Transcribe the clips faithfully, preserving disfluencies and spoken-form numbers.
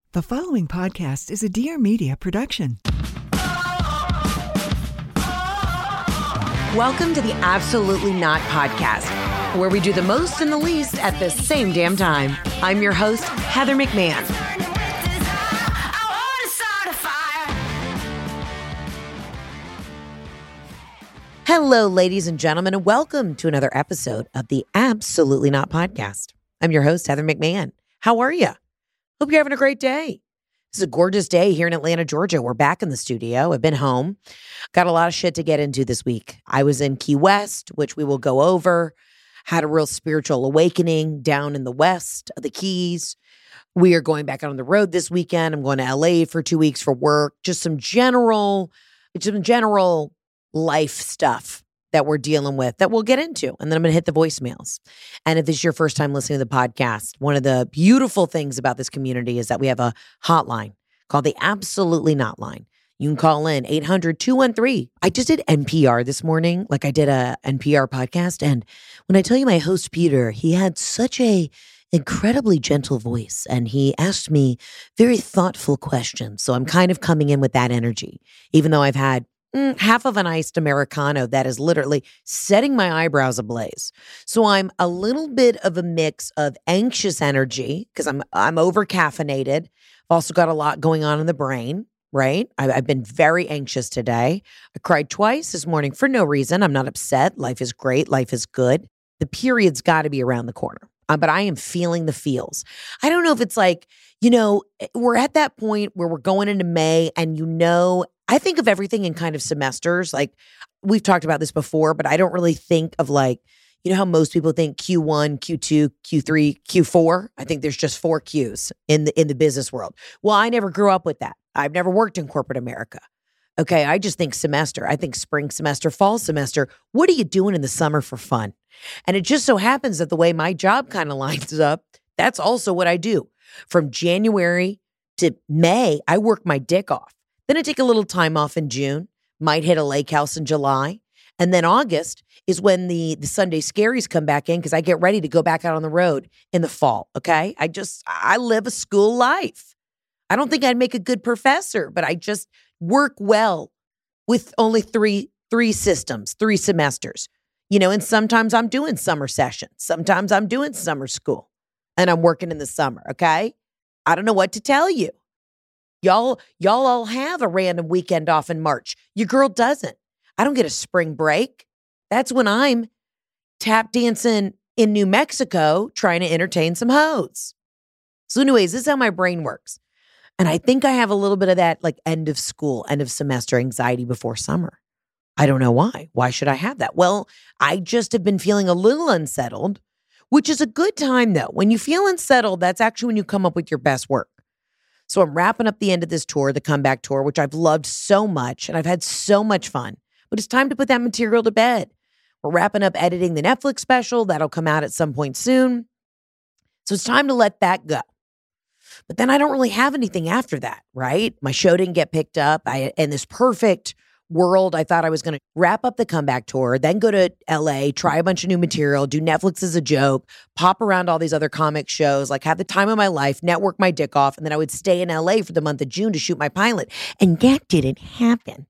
The following podcast is a Dear Media production. Welcome to the Absolutely Not podcast, where we do the most and the least at the same damn time. I'm your host, Heather McMahon. Hello, ladies and gentlemen, and welcome to another episode of the Absolutely Not podcast. I'm your host, Heather McMahon. How are you? Hope you're having a great day. This is a gorgeous day here in Atlanta, Georgia. We're back in the studio. I've been home. Got a lot of shit to get into this week. I was in Key West, which we will go over. Had a real spiritual awakening down in the west of the Keys. We are going back out on the road this weekend. I'm going to L A for two weeks for work. Just some general, some general life stuff that we're dealing with that we'll get into. And then I'm going to hit the voicemails. And if this is your first time listening to the podcast, one of the beautiful things about this community is that we have a hotline called the Absolutely Not line. You can call in eight hundred, two one three. I just did N P R this morning, like I did a N P R podcast. And when I tell you my host, Peter, he had such a incredibly gentle voice and he asked me very thoughtful questions. So I'm kind of coming in with that energy, even though I've had Mm, half of an iced Americano that is literally setting my eyebrows ablaze. So I'm a little bit of a mix of anxious energy because I'm I'm over caffeinated. I've also got a lot going on in the brain, right? I, I've been very anxious today. I cried twice this morning for no reason. I'm not upset. Life is great. Life is good. The period's got to be around the corner. Uh, but I am feeling the feels. I don't know if it's like, you know, we're at that point where we're going into May and you know, I think of everything in kind of semesters. Like we've talked about this before, but I don't really think of like, you know how most people think Q one, Q two, Q three, Q four? I think there's just four Qs in the in the business world. Well, I never grew up with that. I've never worked in corporate America. Okay, I just think semester. I think spring semester, fall semester. What are you doing in the summer for fun? And it just so happens that the way my job kind of lines up, that's also what I do. From January to May, I work my dick off. Then I take a little time off in June, might hit a lake house in July. And then August is when the, the Sunday scaries come back in because I get ready to go back out on the road in the fall, okay? I just, I live a school life. I don't think I'd make a good professor, but I just work well with only three, three systems, three semesters. You know, and sometimes I'm doing summer sessions. Sometimes I'm doing summer school and I'm working in the summer, okay? I don't know what to tell you. Y'all, y'all all have a random weekend off in March. Your girl doesn't. I don't get a spring break. That's when I'm tap dancing in New Mexico trying to entertain some hoes. So anyways, this is how my brain works. And I think I have a little bit of that like end of school, end of semester anxiety before summer. I don't know why. Why should I have that? Well, I just have been feeling a little unsettled, which is a good time though. When you feel unsettled, that's actually when you come up with your best work. So I'm wrapping up the end of this tour, the comeback tour, which I've loved so much and I've had so much fun. But it's time to put that material to bed. We're wrapping up editing the Netflix special. That'll come out at some point soon. So it's time to let that go. But then I don't really have anything after that, right? My show didn't get picked up. I in this perfect world, I thought I was going to wrap up the comeback tour, then go to L A, try a bunch of new material, do Netflix as a joke, pop around all these other comic shows, like have the time of my life, network my dick off, and then I would stay in L A for the month of June to shoot my pilot. And that didn't happen.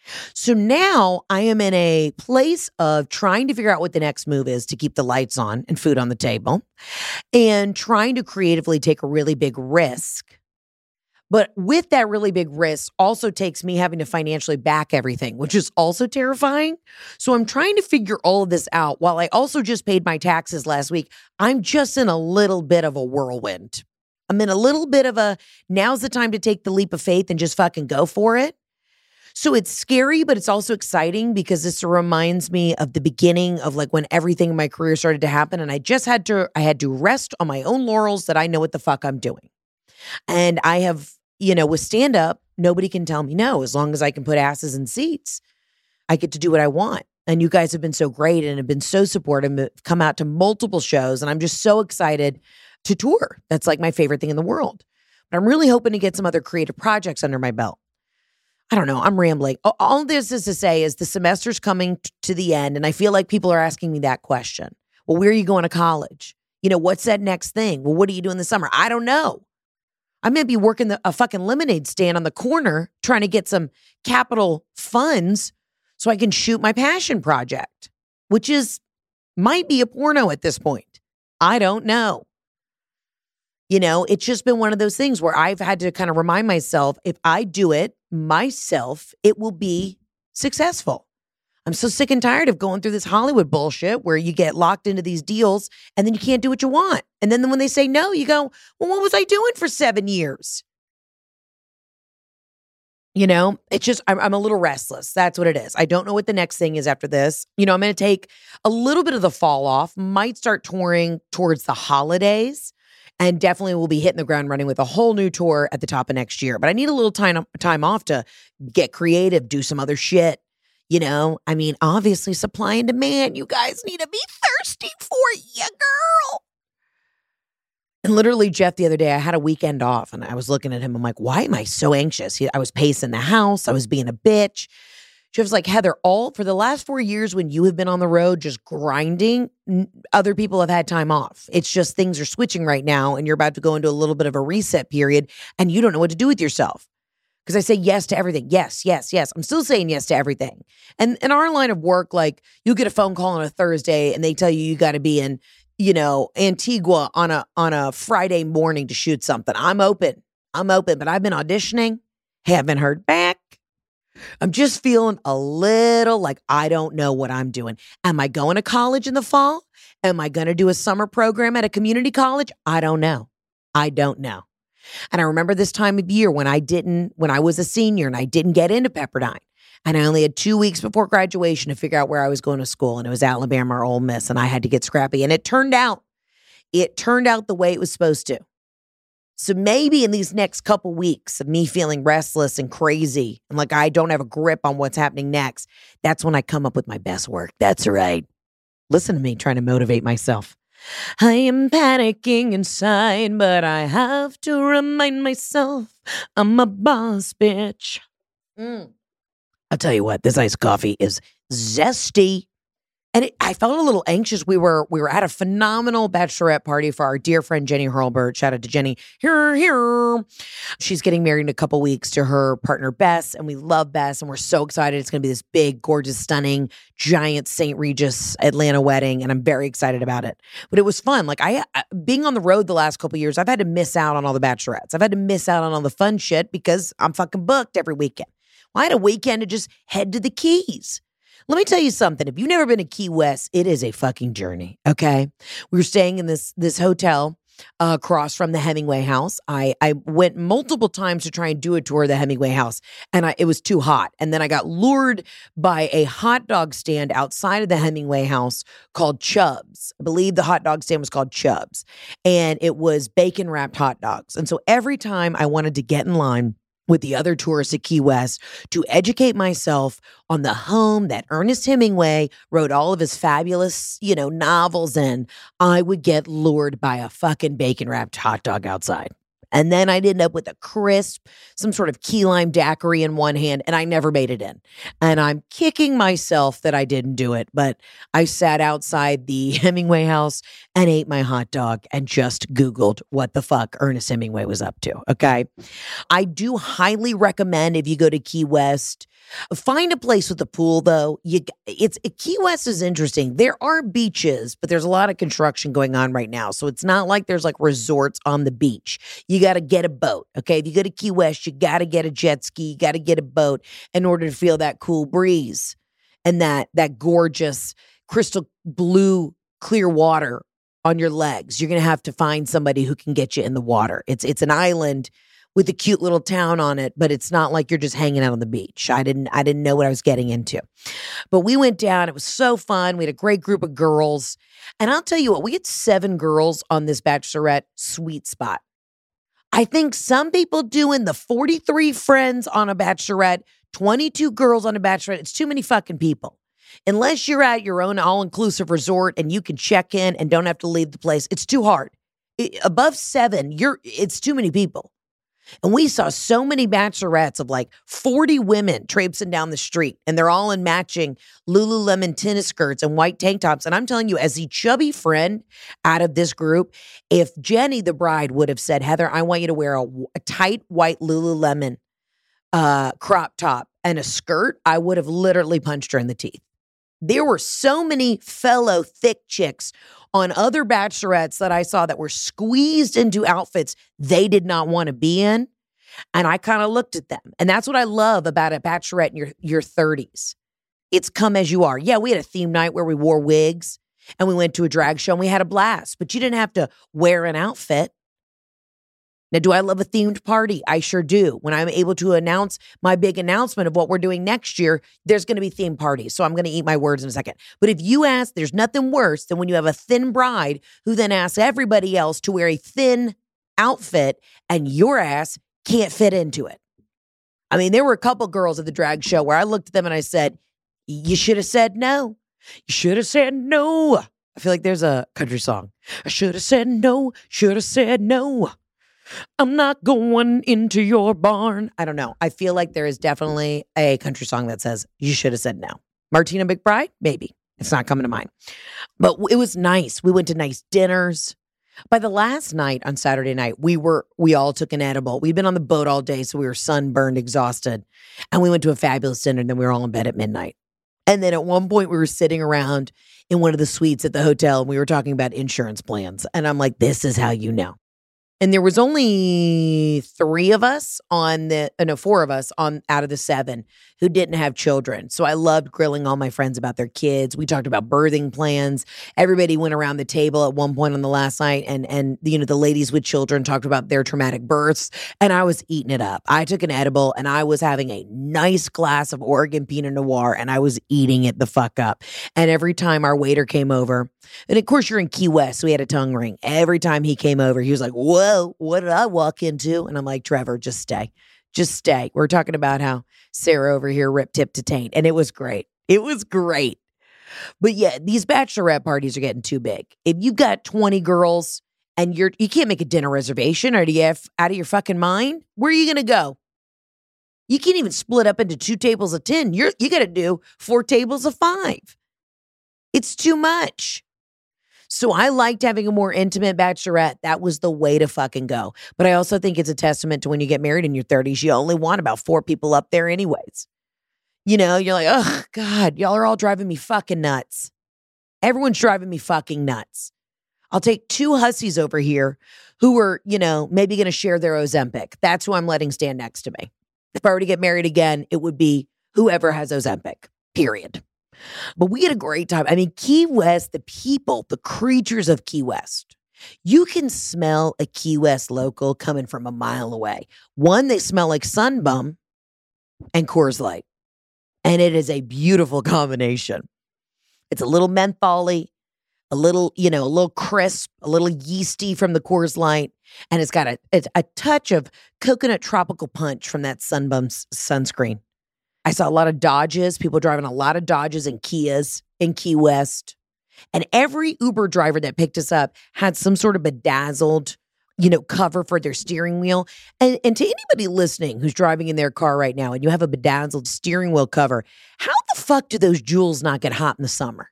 So now I am in a place of trying to figure out what the next move is to keep the lights on and food on the table and trying to creatively take a really big risk. But with that really big risk also takes me having to financially back everything, which is also terrifying. So I'm trying to figure all of this out while I also just paid my taxes last week. I'm just in a little bit of a whirlwind. I'm in a little bit of a, now's the time to take the leap of faith and just fucking go for it. So it's scary, but it's also exciting because this reminds me of the beginning of like when everything in my career started to happen. And I just had to, I had to rest on my own laurels that I know what the fuck I'm doing. And I have, you know, with stand-up, nobody can tell me no. As long as I can put asses in seats, I get to do what I want. And you guys have been so great and have been so supportive and have come out to multiple shows. And I'm just so excited to tour. That's like my favorite thing in the world. But I'm really hoping to get some other creative projects under my belt. I don't know. I'm rambling. All this is to say is the semester's coming t- to the end. And I feel like people are asking me that question. Well, where are you going to college? You know, what's that next thing? Well, what are you doing this summer? I don't know. I may be working the, a fucking lemonade stand on the corner trying to get some capital funds so I can shoot my passion project, which is, might be a porno at this point. I don't know. You know, it's just been one of those things where I've had to kind of remind myself, if I do it myself, it will be successful. I'm so sick and tired of going through this Hollywood bullshit where you get locked into these deals and then you can't do what you want. And then when they say no, you go, well, what was I doing for seven years? You know, it's just, I'm, I'm a little restless. That's what it is. I don't know what the next thing is after this. You know, I'm going to take a little bit of the fall off, might start touring towards the holidays, and definitely will be hitting the ground running with a whole new tour at the top of next year. But I need a little time, time off to get creative, do some other shit. You know, I mean, obviously supply and demand. You guys need to be thirsty for you, girl. And literally, Jeff, the other day, I had a weekend off and I was looking at him. I'm like, why am I so anxious? He, I was pacing the house. I was being a bitch. Jeff's like, Heather, all for the last four years when you have been on the road just grinding, n- other people have had time off. It's just things are switching right now and you're about to go into a little bit of a reset period and you don't know what to do with yourself. Because I say yes to everything. Yes, yes, yes. I'm still saying yes to everything. And in our line of work, like you get a phone call on a Thursday and they tell you you got to be in, you know, Antigua on a on a Friday morning to shoot something. I'm open. I'm open, but I've been auditioning. Haven't heard back. I'm just feeling a little like I don't know what I'm doing. Am I going to college in the fall? Am I going to do a summer program at a community college? I don't know. I don't know. And I remember this time of year when I didn't, when I was a senior and I didn't get into Pepperdine. And I only had two weeks before graduation to figure out where I was going to school. And it was Alabama or Ole Miss. And I had to get scrappy. And it turned out, it turned out the way it was supposed to. So maybe in these next couple weeks of me feeling restless and crazy and like I don't have a grip on what's happening next, that's when I come up with my best work. That's right. Listen to me trying to motivate myself. I am panicking inside, but I have to remind myself I'm a boss bitch. Mm. I'll tell you what, this iced coffee is zesty. And it, I felt a little anxious. We were we were at a phenomenal bachelorette party for our dear friend Jenny Hurlburt. Shout out to Jenny. Here, here. She's getting married in a couple weeks to her partner Bess, and we love Bess, and we're so excited. It's going to be this big, gorgeous, stunning, giant Saint Regis Atlanta wedding, and I'm very excited about it. But it was fun. Like I, I being on the road the last couple years, I've had to miss out on all the bachelorettes. I've had to miss out on all the fun shit because I'm fucking booked every weekend. Well, I had a weekend to just head to the Keys. Let me tell you something. If you've never been to Key West, it is a fucking journey, okay? We were staying in this this hotel uh, across from the Hemingway House. I, I went multiple times to try and do a tour of the Hemingway House, and I, it was too hot. And then I got lured by a hot dog stand outside of the Hemingway House called Chubb's. I believe the hot dog stand was called Chubb's, and it was bacon-wrapped hot dogs. And so every time I wanted to get in line with the other tourists at Key West to educate myself on the home that Ernest Hemingway wrote all of his fabulous, you know, novels in, I would get lured by a fucking bacon-wrapped hot dog outside. And then I'd end up with a crisp, some sort of key lime daiquiri in one hand, and I never made it in. And I'm kicking myself that I didn't do it, but I sat outside the Hemingway House and ate my hot dog and just Googled what the fuck Ernest Hemingway was up to, okay? I do highly recommend if you go to Key West, find a place with a pool, though. You, it's Key West is interesting. There are beaches, but there's a lot of construction going on right now. So it's not like there's like resorts on the beach. You got to get a boat, okay? If you go to Key West, you got to get a jet ski. You got to get a boat in order to feel that cool breeze and that that gorgeous crystal blue clear water on your legs. You're going to have to find somebody who can get you in the water. It's it's an island with a cute little town on it, but it's not like you're just hanging out on the beach. I didn't I didn't know what I was getting into. But we went down. It was so fun. We had a great group of girls. And I'll tell you what, we had seven girls on this bachelorette sweet spot. I think some people doing the forty-three friends on a bachelorette, twenty-two girls on a bachelorette, it's too many fucking people. Unless you're at your own all-inclusive resort and you can check in and don't have to leave the place, it's too hard. It, above seven, you're it's too many people. And we saw so many bachelorettes of like forty women traipsing down the street, and they're all in matching Lululemon tennis skirts and white tank tops. And I'm telling you, as the chubby friend out of this group, if Jenny, the bride, would have said, Heather, I want you to wear a, a tight white Lululemon uh, crop top and a skirt, I would have literally punched her in the teeth. There were so many fellow thick chicks on other bachelorettes that I saw that were squeezed into outfits they did not want to be in. And I kind of looked at them. And that's what I love about a bachelorette in your, your thirties. It's come as you are. Yeah, we had a theme night where we wore wigs and we went to a drag show and we had a blast. But you didn't have to wear an outfit. Now, do I love a themed party? I sure do. When I'm able to announce my big announcement of what we're doing next year, there's going to be themed parties. So I'm going to eat my words in a second. But if you ask, there's nothing worse than when you have a thin bride who then asks everybody else to wear a thin outfit and your ass can't fit into it. I mean, there were a couple girls at the drag show where I looked at them and I said, you should have said no. You should have said no. I feel like there's a country song. I should have said no. Should have said no. I'm not going into your barn. I don't know. I feel like there is definitely a country song that says, you should have said no. Martina McBride? Maybe. It's not coming to mind. But it was nice. We went to nice dinners. By the last night on Saturday night, we were, we all took an edible. We'd been on the boat all day, so we were sunburned, exhausted. And we went to a fabulous dinner, and then we were all in bed at midnight. And then at one point, we were sitting around in one of the suites at the hotel, and we were talking about insurance plans. And I'm like, this is how you know. And there was only three of us on the, uh, no, four of us on out of the seven who didn't have children. So I loved grilling all my friends about their kids. We talked about birthing plans. Everybody went around the table at one point on the last night, and and you know the ladies with children talked about their traumatic births, and I was eating it up. I took an edible, and I was having a nice glass of Oregon Pinot Noir, and I was eating it the fuck up. And every time our waiter came over, and of course you're in Key West, so we had a tongue ring. Every time he came over, he was like, whoa, what did I walk into? And I'm like, Trevor, just stay. Just stay. We're talking about how Sarah over here ripped tip to taint. And it was great. It was great. But yeah, these bachelorette parties are getting too big. If you've got twenty girls and you're, you can't make a dinner reservation, or do you have out of your fucking mind? Where are you going to go? You can't even split up into two tables of ten. You're, you got to do four tables of five. It's too much. So I liked having a more intimate bachelorette. That was the way to fucking go. But I also think it's a testament to when you get married in your thirties, you only want about four people up there anyways. You know, you're like, oh, God, y'all are all driving me fucking nuts. Everyone's driving me fucking nuts. I'll take two hussies over here who are, you know, maybe going to share their Ozempic. That's who I'm letting stand next to me. If I were to get married again, it would be whoever has Ozempic, period. But we had a great time. I mean, Key West, the people, the creatures of Key West. You can smell a Key West local coming from a mile away. One, they smell like Sunbum and Coors Light. And it is a beautiful combination. It's a little mentholy, a little, you know, a little crisp, a little yeasty from the Coors Light. And it's got a, it's a touch of coconut tropical punch from that Sunbum s- sunscreen. I saw a lot of Dodges, people driving a lot of Dodges and Kias in Key West. And every Uber driver that picked us up had some sort of bedazzled, you know, cover for their steering wheel. And, and to anybody listening who's driving in their car right now and you have a bedazzled steering wheel cover, how the fuck do those jewels not get hot in the summer?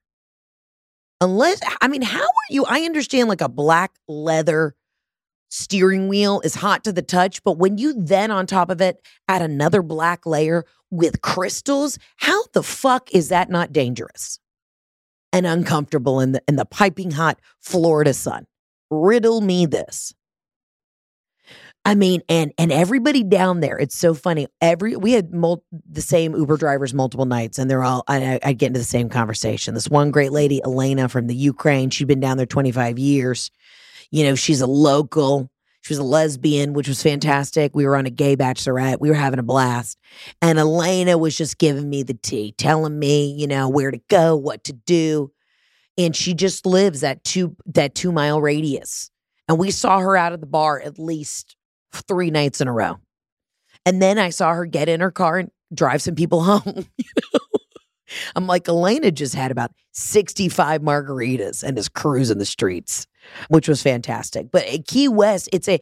Unless, I mean, how are you? I understand like a black leather steering wheel is hot to the touch, but when you then on top of it add another black layer with crystals, how the fuck is that not dangerous and uncomfortable in the in the piping hot Florida sun? Riddle me this. I mean, and and everybody down there, it's so funny. Every we had mul- the same Uber drivers multiple nights, and they're all I I get into the same conversation. This one great lady, Elena from the Ukraine, she'd been down there twenty-five years. You know, she's a local. She was a lesbian, which was fantastic. We were on a gay bachelorette. We were having a blast. And Elena was just giving me the tea, telling me, you know, where to go, what to do. And she just lives that two, that two mile radius. And we saw her out of the bar at least three nights in a row. And then I saw her get in her car and drive some people home. You know? I'm like, Elena just had about sixty-five margaritas and is cruising the streets, which was fantastic. But at Key West, it's a,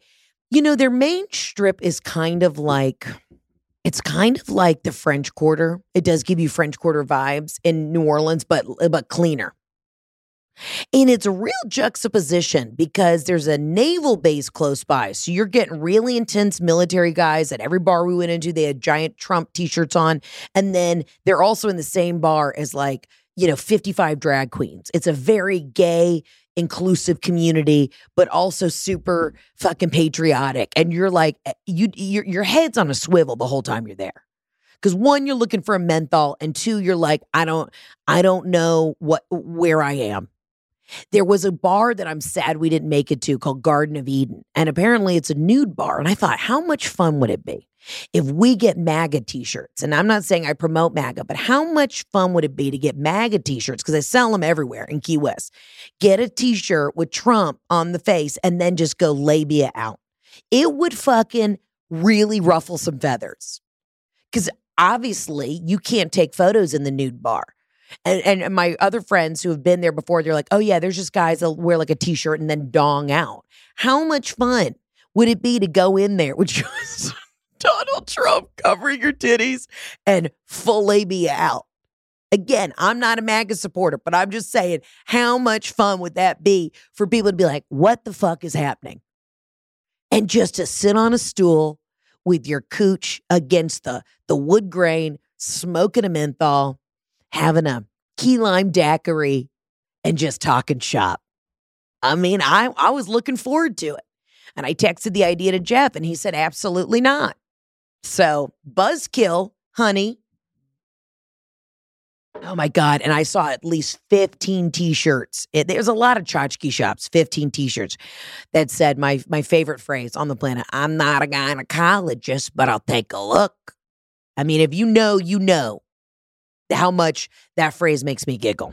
You know, their main strip is kind of like, it's kind of like the French Quarter. It does give you French Quarter vibes in New Orleans, but but cleaner. And it's a real juxtaposition because there's a naval base close by. So you're getting really intense military guys. At every bar we went into, they had giant Trump t-shirts on. And then they're also in the same bar as like, you know, fifty-five drag queens. It's a very gay, inclusive community, but also super fucking patriotic. And you're like, you, your, your head's on a swivel the whole time you're there. Because one, you're looking for a menthol, and two, you're like, I don't, I don't know what where I am. There was a bar that I'm sad we didn't make it to called Garden of Eden. And apparently it's a nude bar. And I thought, how much fun would it be if we get MAGA t-shirts? And I'm not saying I promote MAGA, but how much fun would it be to get MAGA t-shirts? Because they sell them everywhere in Key West. Get a t-shirt with Trump on the face and then just go labia out. It would fucking really ruffle some feathers. Because obviously you can't take photos in the nude bar. And, and my other friends who have been there before, they're like, oh yeah, there's just guys that wear like a t-shirt and then dong out. How much fun would it be to go in there with just Donald Trump covering your titties and full labia out? Again, I'm not a MAGA supporter, but I'm just saying, how much fun would that be for people to be like, what the fuck is happening? And just to sit on a stool with your cooch against the, the wood grain, smoking a menthol, having a key lime daiquiri, and just talking shop. I mean, I, I was looking forward to it. And I texted the idea to Jeff, and he said, absolutely not. So, buzzkill, honey. Oh, my God. And I saw at least fifteen T-shirts. It, there's a lot of tchotchke shops, fifteen T-shirts that said my, my favorite phrase on the planet, I'm not a gynecologist, but I'll take a look. I mean, if you know, you know how much that phrase makes me giggle.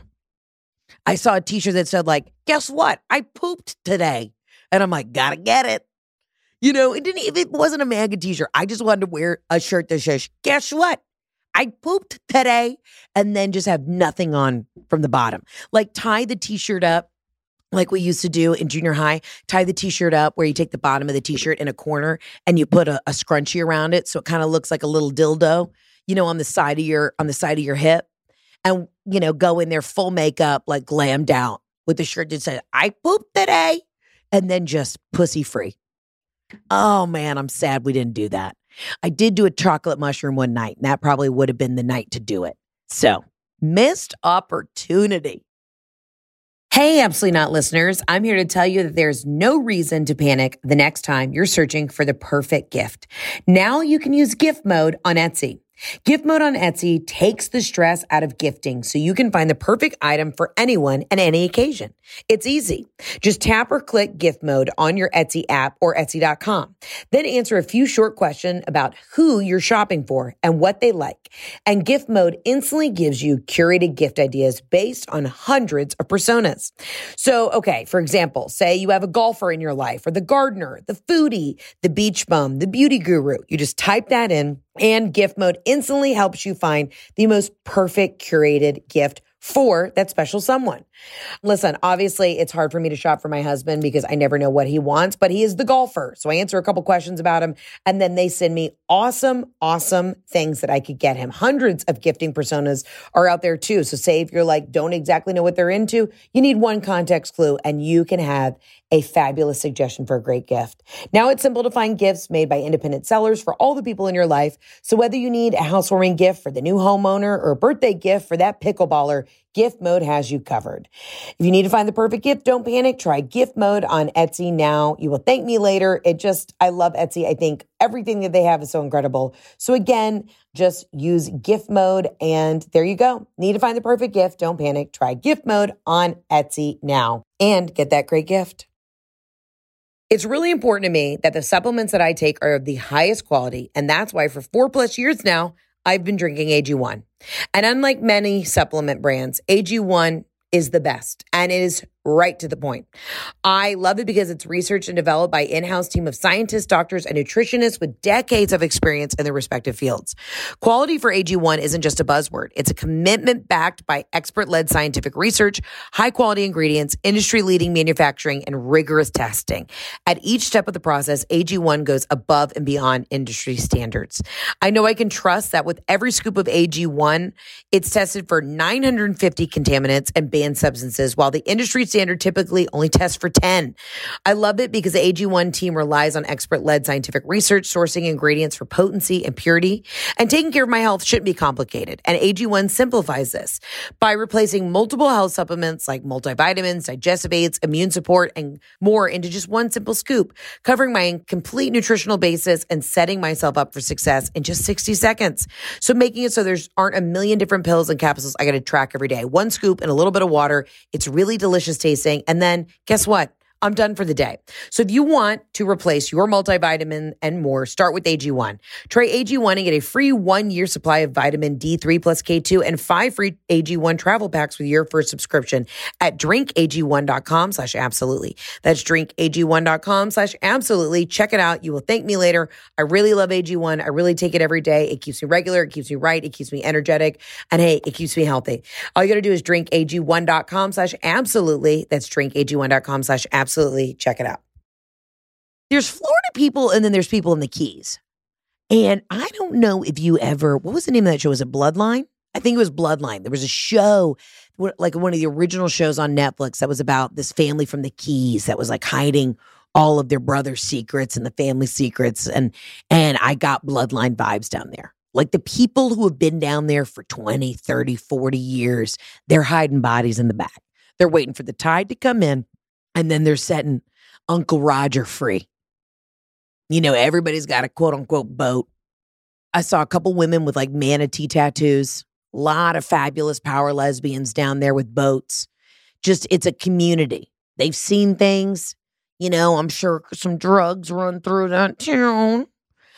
I saw a t-shirt that said like, guess what? I pooped today. And I'm like, gotta get it. You know, it didn't, if it wasn't a MAGA t-shirt, I just wanted to wear a shirt that says, guess what? I pooped today. And then just have nothing on from the bottom. Like tie the t-shirt up like we used to do in junior high. Tie the t-shirt up where you take the bottom of the t-shirt in a corner and you put a, a scrunchie around it. So it kind of looks like a little dildo, you know, on the side of your, on the side of your hip, and, you know, go in there full makeup, like glammed out with the shirt that said, I pooped today, and then just pussy free. Oh man, I'm sad we didn't do that. I did do a chocolate mushroom one night, and that probably would have been the night to do it. So missed opportunity. Hey, Absolutely Not listeners, I'm here to tell you that there's no reason to panic the next time you're searching for the perfect gift. Now you can use gift mode on Etsy. Gift mode on Etsy takes the stress out of gifting so you can find the perfect item for anyone and any occasion. It's easy. Just tap or click gift mode on your Etsy app or Etsy dot com. Then answer a few short questions about who you're shopping for and what they like. And gift mode instantly gives you curated gift ideas based on hundreds of personas. So, okay, for example, say you have a golfer in your life, or the gardener, the foodie, the beach bum, the beauty guru. You just type that in, and gift mode instantly helps you find the most perfect curated gift for that special someone. Listen, obviously it's hard for me to shop for my husband because I never know what he wants, but he is the golfer. So I answer a couple questions about him, and then they send me awesome, awesome things that I could get him. Hundreds of gifting personas are out there too. So say if you're like, don't exactly know what they're into, you need one context clue and you can have a fabulous suggestion for a great gift. Now it's simple to find gifts made by independent sellers for all the people in your life. So whether you need a housewarming gift for the new homeowner or a birthday gift for that pickleballer, Gift Mode has you covered. If you need to find the perfect gift, don't panic. Try Gift Mode on Etsy now. You will thank me later. It just, I love Etsy. I think everything that they have is so incredible. So again, just use Gift Mode and there you go. Need to find the perfect gift? Don't panic. Try Gift Mode on Etsy now and get that great gift. It's really important to me that the supplements that I take are of the highest quality. And that's why for four plus years now, I've been drinking A G one. And unlike many supplement brands, A G one is the best. And it is right to the point. I love it because it's researched and developed by an in-house team of scientists, doctors, and nutritionists with decades of experience in their respective fields. Quality for A G one isn't just a buzzword. It's a commitment backed by expert-led scientific research, high-quality ingredients, industry-leading manufacturing, and rigorous testing. At each step of the process, A G one goes above and beyond industry standards. I know I can trust that with every scoop of A G one, it's tested for nine hundred fifty contaminants and banned substances, while the industry standard typically only tests for ten. I love it because the A G one team relies on expert-led scientific research, sourcing ingredients for potency and purity, and taking care of my health shouldn't be complicated. And A G one simplifies this by replacing multiple health supplements like multivitamins, digestive aids, immune support, and more into just one simple scoop, covering my complete nutritional basis and setting myself up for success in just sixty seconds. So making it so there's aren't a million different pills and capsules I got to track every day. One scoop and a little bit of water. It's really delicious tasting. And then guess what? I'm done for the day. So if you want to replace your multivitamin and more, start with A G one. Try A G one and get a free one-year supply of vitamin D three plus K two and five free A G one travel packs with your first subscription at drinkag1.com slash absolutely. That's drinkag1.com slash absolutely. Check it out. You will thank me later. I really love A G one. I really take it every day. It keeps me regular. It keeps me right. It keeps me energetic. And hey, it keeps me healthy. All you got to do is drinkag1.com slash absolutely. That's drinkag1.com slash absolutely. Absolutely. Check it out. There's Florida people and then there's people in the Keys. And I don't know if you ever, what was the name of that show? Was it Bloodline? I think it was Bloodline. There was a show, like one of the original shows on Netflix that was about this family from the Keys that was like hiding all of their brother's secrets and the family secrets. And, and I got Bloodline vibes down there. Like the people who have been down there for twenty, thirty, forty years, they're hiding bodies in the back. They're waiting for the tide to come in. And then they're setting Uncle Roger free. You know, everybody's got a quote unquote boat. I saw a couple women with like manatee tattoos. A lot of fabulous power lesbians down there with boats. Just, it's a community. They've seen things. You know, I'm sure some drugs run through that town.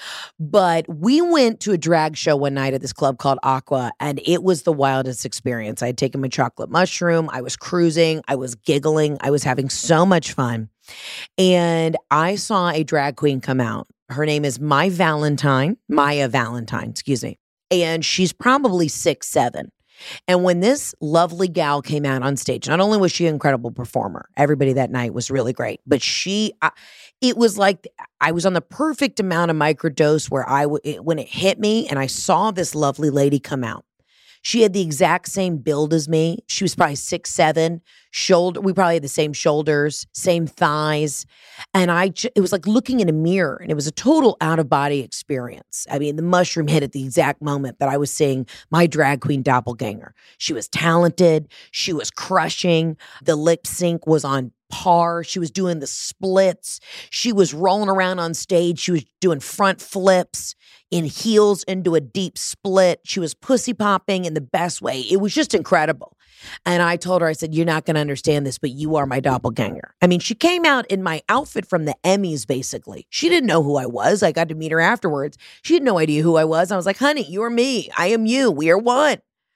But we went to a drag show one night at this club called Aqua, and it was the wildest experience. I had taken my chocolate mushroom. I was cruising. I was giggling. I was having so much fun. And I saw a drag queen come out. Her name is My Valentine, Maya Valentine, excuse me. And she's probably six, seven. And when this lovely gal came out on stage, not only was she an incredible performer, everybody that night was really great, but she, I, it was like I was on the perfect amount of microdose where I, w- it, when it hit me and I saw this lovely lady come out. She had the exact same build as me. She was probably six, seven, shoulder. We probably had the same shoulders, same thighs. And I, j- it was like looking in a mirror and it was a total out of body experience. I mean, the mushroom hit at the exact moment that I was seeing my drag queen doppelganger. She was talented. She was crushing. The lip sync was on par. She was doing the splits. She was rolling around on stage. She was doing front flips in heels into a deep split. She was pussy popping in the best way. It was just incredible. And I told her, I said, you're not going to understand this, but you are my doppelganger. I mean, she came out in my outfit from the Emmys, basically. She didn't know who I was. I got to meet her afterwards. She had no idea who I was. I was like, honey, you are me. I am you. We are one.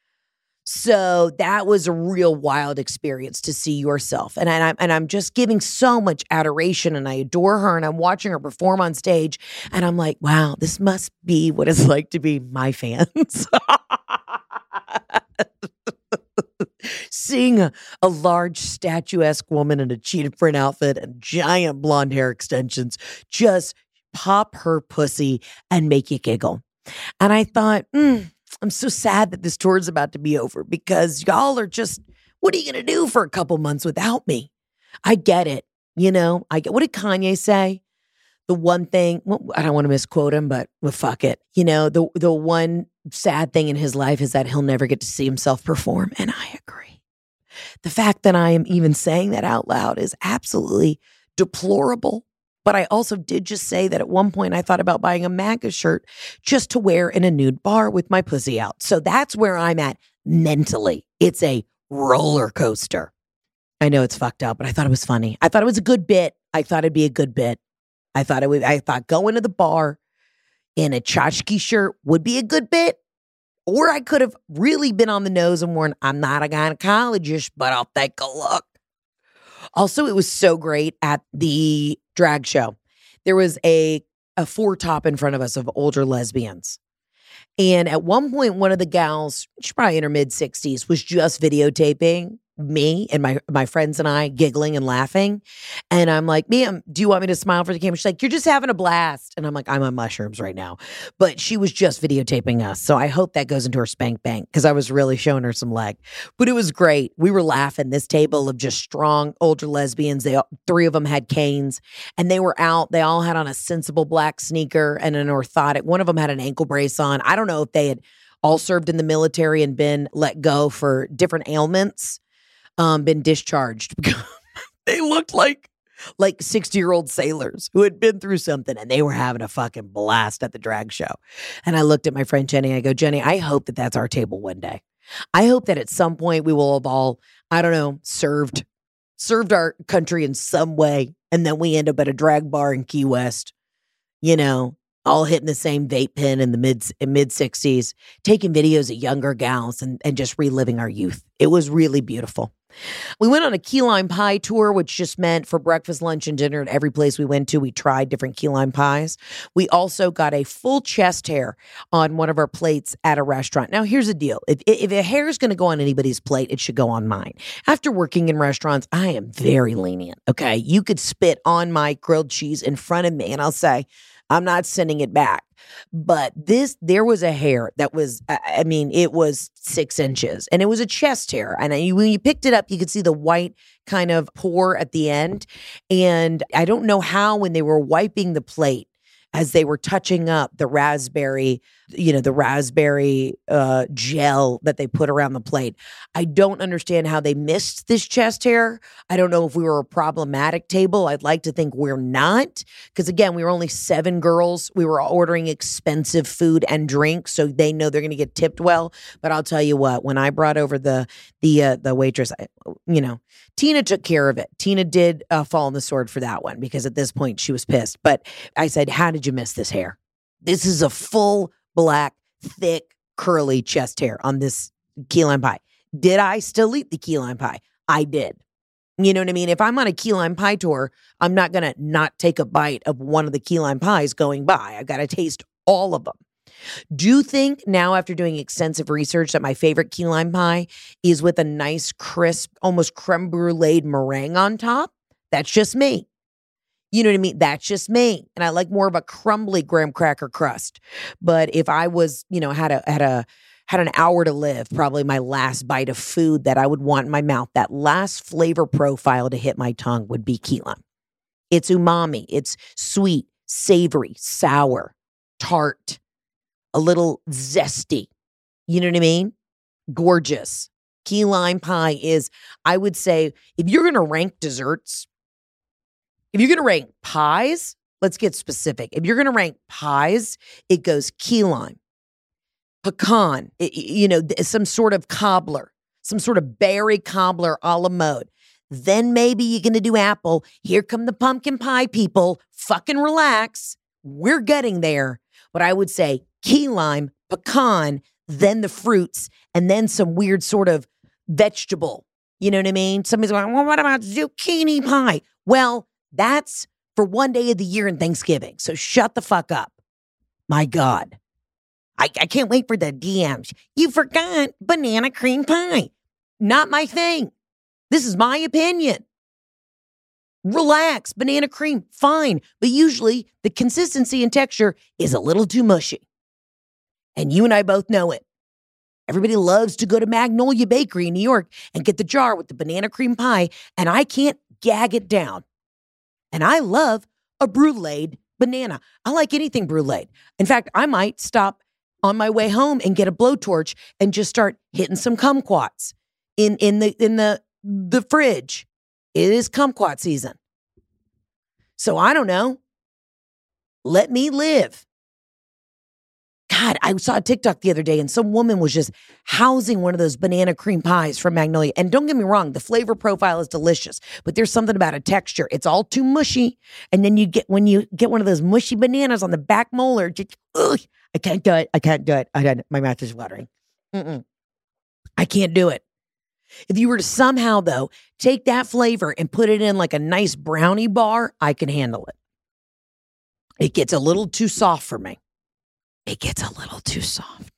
So that was a real wild experience to see yourself. And, and, I'm, and I'm just giving so much adoration and I adore her and I'm watching her perform on stage and I'm like, wow, this must be what it's like to be my fans. Seeing a, a large statuesque woman in a cheetah print outfit and giant blonde hair extensions just pop her pussy and make you giggle. And I thought, hmm, I'm so sad that this tour is about to be over because y'all are just, what are you going to do for a couple months without me? I get it. You know, I get, what did Kanye say? The one thing, well, I don't want to misquote him, but well, fuck it. You know, the, the one sad thing in his life is that he'll never get to see himself perform. And I agree. The fact that I am even saying that out loud is absolutely deplorable. But I also did just say that at one point I thought about buying a MAGA shirt just to wear in a nude bar with my pussy out. So that's where I'm at mentally. It's a roller coaster. I know it's fucked up, but I thought it was funny. I thought it was a good bit. I thought it'd be a good bit. I thought it would, I thought going to the bar in a tchotchke shirt would be a good bit. Or I could have really been on the nose and worn, I'm not a gynecologist, but I'll take a look. Also, it was so great at the drag show. There was a a four top in front of us of older lesbians. And at one point, one of the gals, she's probably in her mid sixties, was just videotaping me and my my friends and I giggling and laughing. And I'm like, ma'am, do you want me to smile for the camera? She's like, you're just having a blast. And I'm like, I'm on mushrooms right now. But she was just videotaping us. So I hope that goes into her spank bank because I was really showing her some leg. But it was great. We were laughing. This table of just strong older lesbians. They all, three of them had canes and they were out. They all had on a sensible black sneaker and an orthotic. One of them had an ankle brace on. I don't know if they had all served in the military and been let go for different ailments. Um, been discharged. They looked like like sixty-year-old sailors who had been through something, and they were having a fucking blast at the drag show. And I looked at my friend Jenny. I go, Jenny, I hope that that's our table one day. I hope that at some point we will have all, I don't know, served served our country in some way, and then we end up at a drag bar in Key West, you know, all hitting the same vape pen in the mid mid sixties, taking videos of younger gals and, and just reliving our youth. It was really beautiful. We went on a key lime pie tour, which just meant for breakfast, lunch, and dinner at every place we went to, we tried different key lime pies. We also got a full chest hair on one of our plates at a restaurant. Now, here's the deal. If, if a hair is going to go on anybody's plate, it should go on mine. After working in restaurants, I am very lenient, okay? You could spit on my grilled cheese in front of me, and I'll say, I'm not sending it back. But this, there was a hair that was, I mean, it was six inches and it was a chest hair. And I, when you picked it up, you could see the white kind of pour at the end. And I don't know how, when they were wiping the plate, as they were touching up the raspberry, you know, the raspberry uh, gel that they put around the plate. I don't understand how they missed this chest hair. I don't know if we were a problematic table. I'd like to think we're not. Because again, we were only seven girls. We were ordering expensive food and drink, so they know they're going to get tipped well. But I'll tell you what, when I brought over the the uh, the waitress, I, you know, Tina took care of it. Tina did uh, fall on the sword for that one because at this point she was pissed. But I said, how did you miss this hair? This is a full black, thick, curly chest hair on this key lime pie. Did I still eat the key lime pie? I did. You know what I mean? If I'm on a key lime pie tour, I'm not going to not take a bite of one of the key lime pies going by. I've got to taste all of them. Do you think now, after doing extensive research, that my favorite key lime pie is with a nice, crisp, almost creme brulee meringue on top? That's just me. You know what I mean? That's just me. And I like more of a crumbly graham cracker crust. But if I was, you know, had a had a had an hour to live, probably my last bite of food that I would want in my mouth, that last flavor profile to hit my tongue would be key lime. It's umami. It's sweet, savory, sour, tart, a little zesty. You know what I mean? Gorgeous. Key lime pie is, I would say, if you're going to rank desserts, if you're going to rank pies, let's get specific. If you're going to rank pies, it goes key lime, pecan, it, you know, some sort of cobbler, some sort of berry cobbler a la mode. Then maybe you're going to do apple. Here come the pumpkin pie people. Fucking relax. We're getting there. But I would say key lime, pecan, then the fruits, and then some weird sort of vegetable. You know what I mean? Somebody's going, well, what about zucchini pie? Well, that's for one day of the year in Thanksgiving. So shut the fuck up. My God. I, I can't wait for the D Ms. You forgot banana cream pie. Not my thing. This is my opinion. Relax. Banana cream, fine. But usually the consistency and texture is a little too mushy. And you and I both know it. Everybody loves to go to Magnolia Bakery in New York and get the jar with the banana cream pie, and I can't gag it down. And I love a bruleed banana. I like anything bruleed. In fact, I might stop on my way home and get a blowtorch and just start hitting some kumquats in, in the in the the fridge. It is kumquat season. So I don't know. Let me live. God, I saw a TikTok the other day and some woman was just housing one of those banana cream pies from Magnolia. And don't get me wrong, the flavor profile is delicious, but there's something about a texture. It's all too mushy. And then you get, when you get one of those mushy bananas on the back molar, just, ugh, I can't do it. I can't do it. I can't, my mouth is watering. Mm-mm. I can't do it. If you were to somehow, though, take that flavor and put it in like a nice brownie bar, I can handle it. It gets a little too soft for me. It gets a little too soft.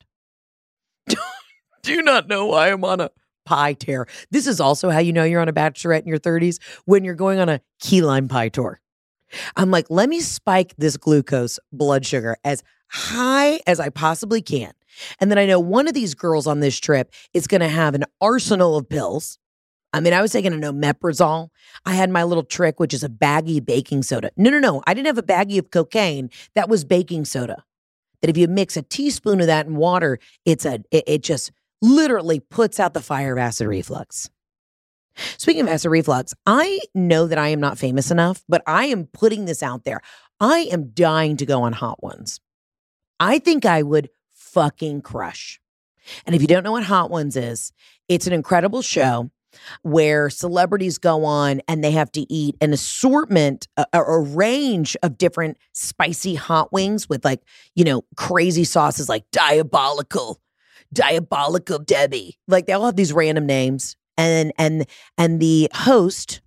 Do not know why I'm on a pie tear. This is also how you know you're on a bachelorette in your thirties, when you're going on a key lime pie tour. I'm like, let me spike this glucose blood sugar as high as I possibly can. And then I know one of these girls on this trip is going to have an arsenal of pills. I mean, I was taking a omeprazole. I had my little trick, which is a baggie of baking soda. No, no, no. I didn't have a baggie of cocaine. That was baking soda. That if you mix a teaspoon of that in water, it's a it, it just literally puts out the fire of acid reflux. Speaking of acid reflux, I know that I am not famous enough, but I am putting this out there. I am dying to go on Hot Ones. I think I would fucking crush. And if you don't know what Hot Ones is, it's an incredible show where celebrities go on and they have to eat an assortment, a, a range of different spicy hot wings with, like, you know, crazy sauces like Diabolical, Diabolical Debbie. Like, they all have these random names. And and and the host,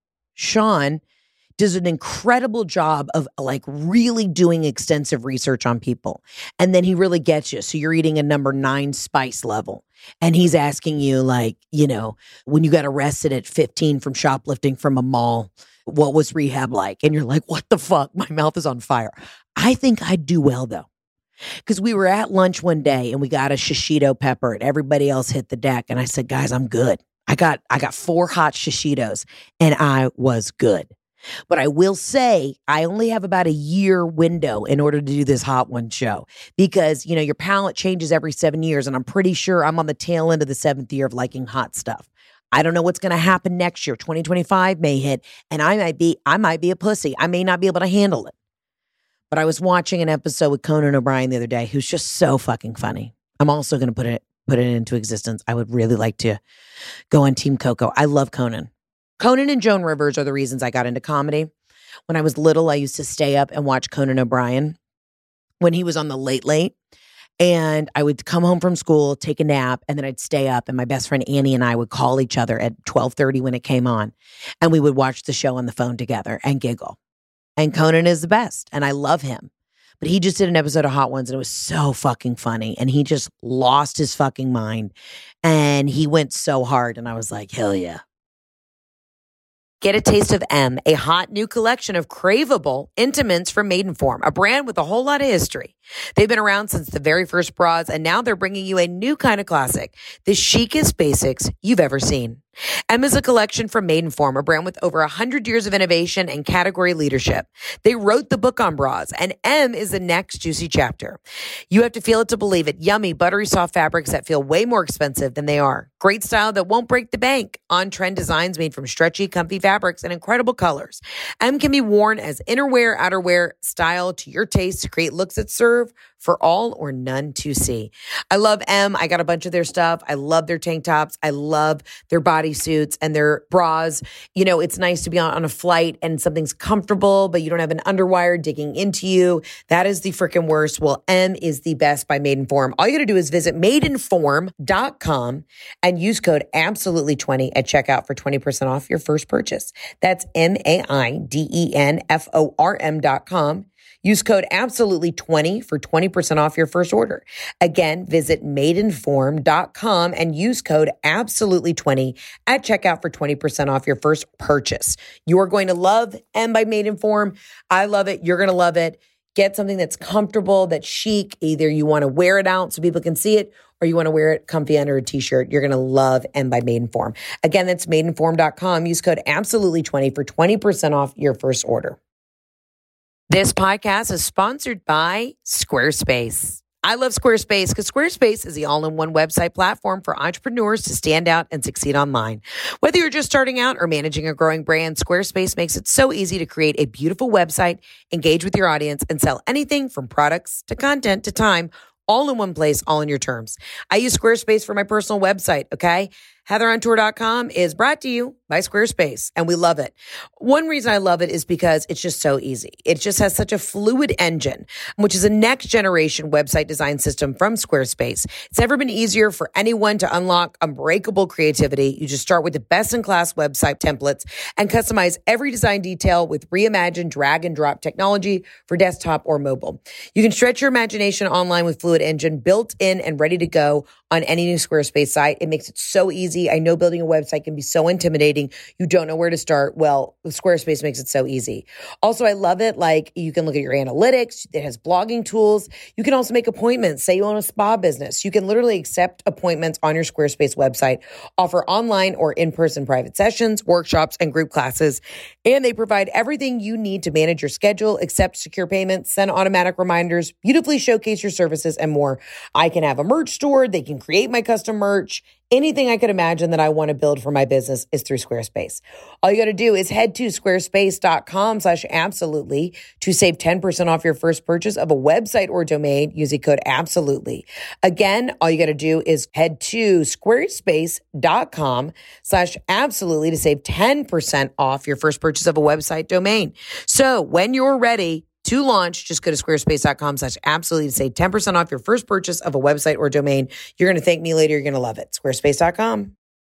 Sean, does an incredible job of, like, really doing extensive research on people. And then he really gets you. So you're eating a number nine spice level. And he's asking you, like, you know, when you got arrested at fifteen from shoplifting from a mall, what was rehab like? And you're like, what the fuck? My mouth is on fire. I think I'd do well, though. Because we were at lunch one day and we got a shishito pepper and everybody else hit the deck. And I said, guys, I'm good. I got I got four hot shishitos and I was good. But I will say I only have about a year window in order to do this Hot One show because, you know, your palate changes every seven years. And I'm pretty sure I'm on the tail end of the seventh year of liking hot stuff. I don't know what's going to happen next year. twenty twenty-five may hit and I might be, I might be a pussy. I may not be able to handle it. But I was watching an episode with Conan O'Brien the other day, who's just so fucking funny. I'm also going to put it, put it into existence. I would really like to go on Team Coco. I love Conan. Conan and Joan Rivers are the reasons I got into comedy. When I was little, I used to stay up and watch Conan O'Brien when he was on the Late Late. And I would come home from school, take a nap, and then I'd stay up. And my best friend Annie and I would call each other at twelve thirty when it came on. And we would watch the show on the phone together and giggle. And Conan is the best. And I love him. But he just did an episode of Hot Ones and it was so fucking funny. And he just lost his fucking mind. And he went so hard. And I was like, hell yeah. Get a taste of M, a hot new collection of craveable intimates from Maidenform, a brand with a whole lot of history. They've been around since the very first bras, and now they're bringing you a new kind of classic, the chicest basics you've ever seen. M is a collection from Maidenform, a brand with over one hundred years of innovation and category leadership. They wrote the book on bras, and M is the next juicy chapter. You have to feel it to believe it. Yummy, buttery soft fabrics that feel way more expensive than they are. Great style that won't break the bank. On-trend designs made from stretchy, comfy fabrics and incredible colors. M can be worn as innerwear, outerwear, style to your taste to create looks that serve for all or none to see. I love M. I got a bunch of their stuff. I love their tank tops. I love their bodysuits and their bras. You know, it's nice to be on, on a flight and something's comfortable, but you don't have an underwire digging into you. That is the freaking worst. Well, M is the best by Maidenform. All you got to do is visit maidenform dot com and use code absolutely twenty at checkout for twenty percent off your first purchase. That's M A I D E N F O R M dot com. Use code absolutely twenty for twenty percent off your first order. Again, visit maidenform dot com and use code absolutely twenty at checkout for twenty percent off your first purchase. You're going to love M by Maidenform. I love it. You're going to love it. Get something that's comfortable, that's chic. Either you want to wear it out so people can see it, or you want to wear it comfy under a t-shirt. You're going to love M by Maidenform. Again, that's maidenform dot com. Use code absolutely twenty for twenty percent off your first order. This podcast is sponsored by Squarespace. I love Squarespace because Squarespace is the all-in-one website platform for entrepreneurs to stand out and succeed online. Whether you're just starting out or managing a growing brand, Squarespace makes it so easy to create a beautiful website, engage with your audience, and sell anything from products to content to time, all in one place, all in your terms. I use Squarespace for my personal website, okay? Heather On Tour dot com is brought to you by Squarespace, and we love it. One reason I love it is because it's just so easy. It just has such a fluid engine, which is a next generation website design system from Squarespace. It's never been easier for anyone to unlock unbreakable creativity. You just start with the best-in-class website templates and customize every design detail with reimagined drag and drop technology for desktop or mobile. You can stretch your imagination online with Fluid Engine, built in and ready to go on any new Squarespace site. It makes it so easy. I know building a website can be so intimidating. You don't know where to start. Well, Squarespace makes it so easy. Also, I love it. Like, you can look at your analytics. It has blogging tools. You can also make appointments. Say you own a spa business. You can literally accept appointments on your Squarespace website, offer online or in-person private sessions, workshops, and group classes. And they provide everything you need to manage your schedule, accept secure payments, send automatic reminders, beautifully showcase your services, and more. I can have a merch store. They can create my custom merch. Anything I could imagine that I want to build for my business is through Squarespace. All you got to do is head to squarespace.com slash absolutely to save ten percent off your first purchase of a website or domain using code absolutely. Again, all you got to do is head to squarespace.com slash absolutely to save ten percent off your first purchase of a website domain. So when you're ready to launch, just go to squarespace.com slash absolutely to save ten percent off your first purchase of a website or domain. You're going to thank me later. You're going to love it. Squarespace dot com.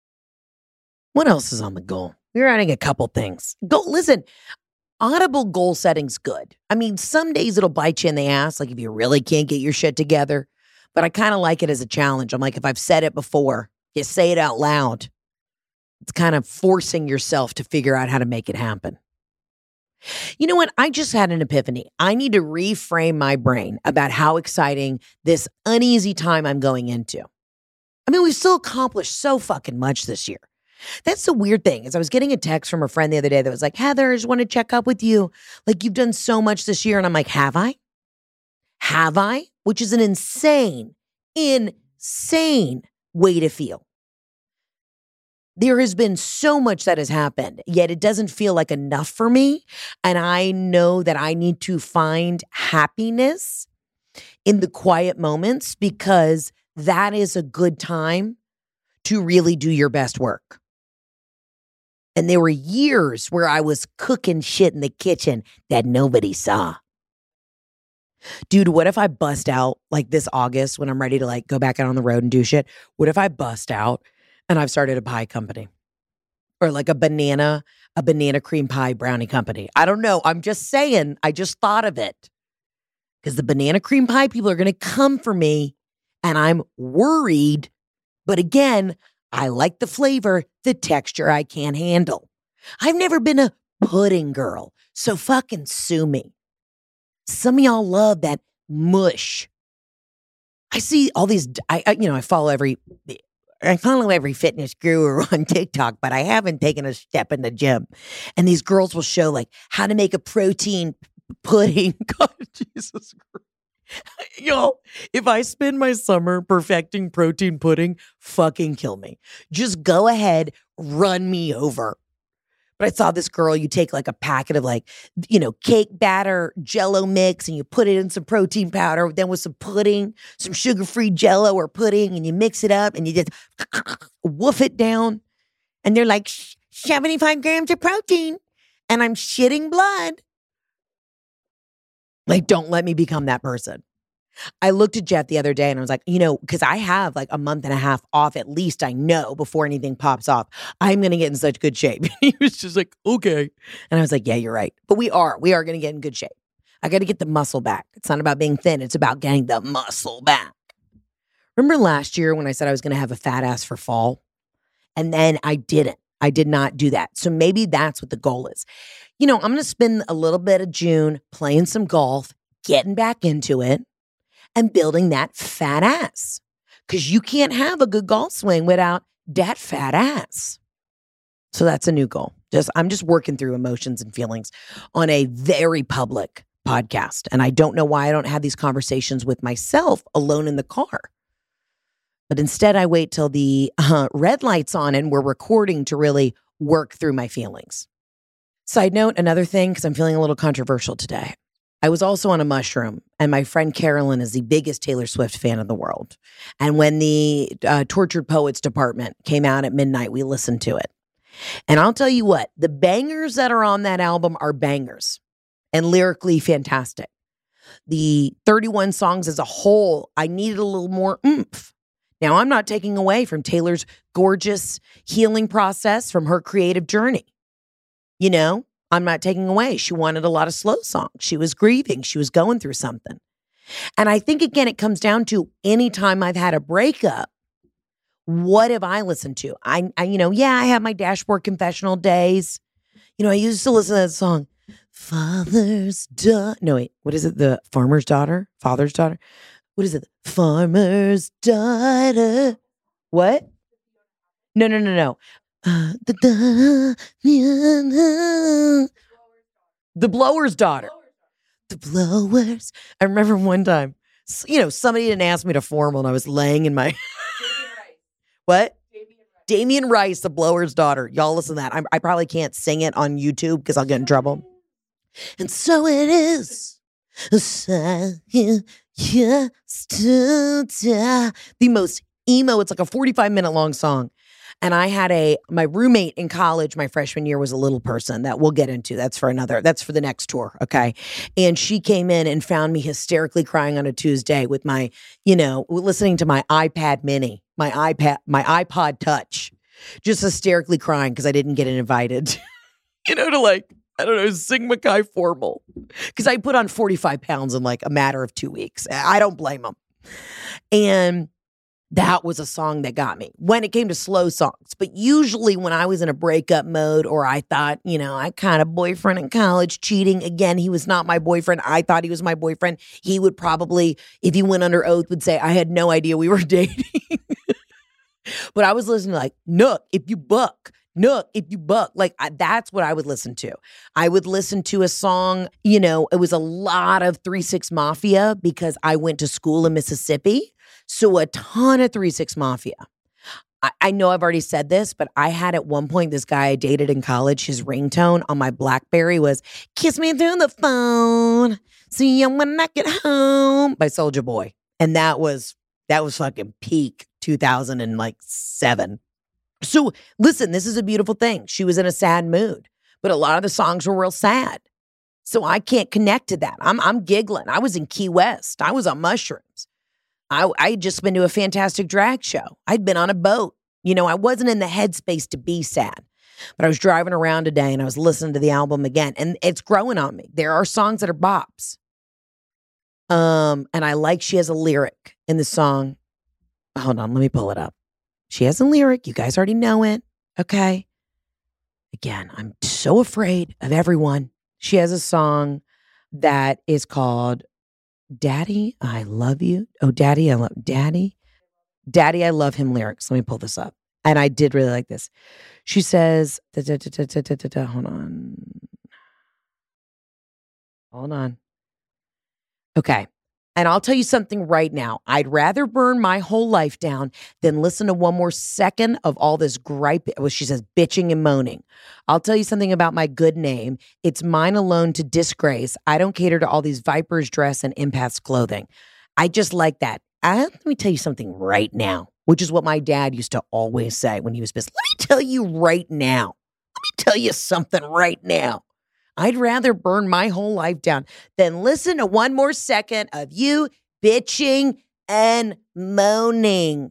What else is on the goal? We're adding a couple things. Go, listen, Audible goal setting's good. I mean, some days it'll bite you in the ass, like if you really can't get your shit together. But I kind of like it as a challenge. I'm like, if I've said it before, you say it out loud. It's kind of forcing yourself to figure out how to make it happen. You know what? I just had an epiphany. I need to reframe my brain about how exciting this uneasy time I'm going into. I mean, we've still accomplished so fucking much this year. That's the weird thing is I was getting a text from a friend the other day that was like, Heather, I just want to check up with you. Like, you've done so much this year. And I'm like, have I? Have I? Which is an insane, insane way to feel. There has been so much that has happened, yet it doesn't feel like enough for me. And I know that I need to find happiness in the quiet moments because that is a good time to really do your best work. And there were years where I was cooking shit in the kitchen that nobody saw. Dude, what if I bust out like this August when I'm ready to like go back out on the road and do shit? What if I bust out and I've started a pie company or like a banana, a banana cream pie brownie company? I don't know. I'm just saying, I just thought of it because the banana cream pie people are going to come for me and I'm worried. But again, I like the flavor, the texture I can't handle. I've never been a pudding girl, so fucking sue me. Some of y'all love that mush. I see all these, I, I you know, I follow every, I follow every fitness guru on TikTok, but I haven't taken a step in the gym. And these girls will show like how to make a protein pudding. God, Jesus Christ. Yo, if I spend my summer perfecting protein pudding, fucking kill me. Just go ahead, run me over. But I saw this girl, you take like a packet of like, you know, cake batter, Jell-O mix, and you put it in some protein powder, then with some pudding, some sugar-free Jell-O or pudding, and you mix it up and you just woof it down. And they're like, seventy-five grams of protein. And I'm shitting blood. Like, don't let me become that person. I looked at Jeff the other day and I was like, you know, because I have like a month and a half off at least, I know, before anything pops off. I'm going to get in such good shape. He was just like, okay. And I was like, yeah, you're right. But we are. We are going to get in good shape. I got to get the muscle back. It's not about being thin. It's about getting the muscle back. Remember last year when I said I was going to have a fat ass for fall? And then I didn't. I did not do that. So maybe that's what the goal is. You know, I'm going to spend a little bit of June playing some golf, getting back into it, and building that fat ass. Because you can't have a good golf swing without that fat ass. So that's a new goal. Just I'm just working through emotions and feelings on a very public podcast. And I don't know why I don't have these conversations with myself alone in the car. But instead, I wait till the uh, red light's on and we're recording to really work through my feelings. Side note, another thing, because I'm feeling a little controversial today. I was also on a mushroom, and my friend Carolyn is the biggest Taylor Swift fan in the world. And when the uh, Tortured Poets Department came out at midnight, we listened to it. And I'll tell you what, the bangers that are on that album are bangers and lyrically fantastic. The thirty-one songs as a whole, I needed a little more oomph. Now, I'm not taking away from Taylor's gorgeous healing process from her creative journey. You know, I'm not taking away. She wanted a lot of slow songs. She was grieving. She was going through something. And I think, again, it comes down to anytime I've had a breakup, what have I listened to? I, I, you know, yeah, I have my dashboard confessional days. You know, I used to listen to that song, Father's Daughter. No, wait, what is it? The Farmer's Daughter? Father's Daughter? What is it? Farmer's Daughter. What? No, no, no, no. Uh, the, the Blower's Daughter. The Blowers. I remember one time, you know, somebody didn't ask me to formal and I was laying in my... What? Damien Rice, The Blower's Daughter. Y'all listen to that. I, I probably can't sing it on YouTube because I'll get in trouble. And so it is. The most emo. It's like a forty-five minute long song. And I had a, my roommate in college, my freshman year was a little person that we'll get into. That's for another, that's for the next tour. Okay. And she came in and found me hysterically crying on a Tuesday with my, you know, listening to my iPad mini, my iPad, my iPod touch, just hysterically crying because I didn't get invited, you know, to like, I don't know, sing Mackay formal. Because I put on forty-five pounds in like a matter of two weeks. I don't blame them. And that was a song that got me when it came to slow songs. But usually when I was in a breakup mode or I thought, you know, I kind of boyfriend in college cheating. Again, he was not my boyfriend. I thought he was my boyfriend. He would probably, if he went under oath, would say, I had no idea we were dating. But I was listening to like, Nook, if you buck. Nook, if you buck. Like, I, that's what I would listen to. I would listen to a song, you know, it was a lot of three six Mafia because I went to school in Mississippi. So a ton of three six Mafia. I, I know I've already said this, but I had at one point this guy I dated in college, his ringtone on my BlackBerry was Kiss Me Through the Phone, See You When I Get Home by Soulja Boy. And that was, that was fucking peak two thousand seven. So listen, this is a beautiful thing. She was in a sad mood, but a lot of the songs were real sad. So I can't connect to that. I'm I'm giggling. I was in Key West. I was on mushrooms. I I'd just been to a fantastic drag show. I'd been on a boat. You know, I wasn't in the headspace to be sad. But I was driving around today and I was listening to the album again. And it's growing on me. There are songs that are bops. Um, and I like she has a lyric in the song. Hold on, let me pull it up. She has a lyric. You guys already know it. Okay. Again, I'm so afraid of everyone. She has a song that is called Daddy, I Love You. Oh, Daddy, I Love Daddy. Daddy, I Love Him lyrics. Let me pull this up. And I did really like this. She says, da, da, da, da, da, da, da, hold on. Hold on. Okay. And I'll tell you something right now. I'd rather burn my whole life down than listen to one more second of all this gripe. Well, she says, bitching and moaning. I'll tell you something about my good name. It's mine alone to disgrace. I don't cater to all these vipers dress and empaths clothing. I just like that. I, let me tell you something right now, which is what my dad used to always say when he was pissed. Let me tell you right now. Let me tell you something right now. I'd rather burn my whole life down than listen to one more second of you bitching and moaning.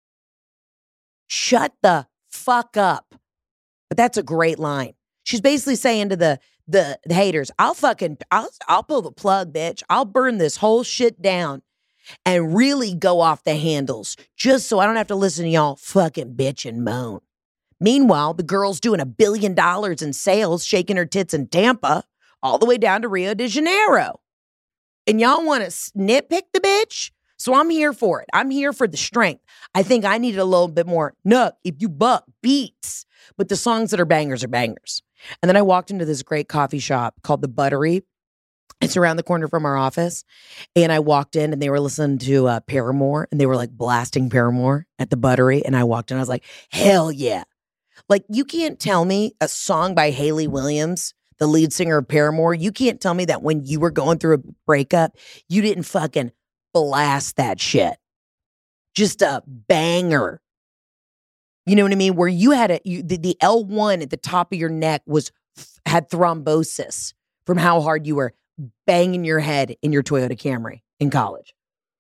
Shut the fuck up. But that's a great line. She's basically saying to the the, the haters, I'll fucking, I'll, I'll pull the plug, bitch. I'll burn this whole shit down and really go off the handles just so I don't have to listen to y'all fucking bitch and moan. Meanwhile, the girl's doing a billion dollars in sales, shaking her tits in Tampa, all the way down to Rio de Janeiro. And y'all want to nitpick the bitch? So I'm here for it. I'm here for the strength. I think I needed a little bit more Nook, if you buck, beats. But the songs that are bangers are bangers. And then I walked into this great coffee shop called The Buttery. It's around the corner from our office. And I walked in and they were listening to uh, Paramore. And they were like blasting Paramore at The Buttery. And I walked in and I was like, hell yeah. Like, you can't tell me a song by Hayley Williams the lead singer of Paramore, you can't tell me that when you were going through a breakup, you didn't fucking blast that shit. Just a banger. You know what I mean? Where you had a, you, the, the L one at the top of your neck was, had thrombosis from how hard you were banging your head in your Toyota Camry in college.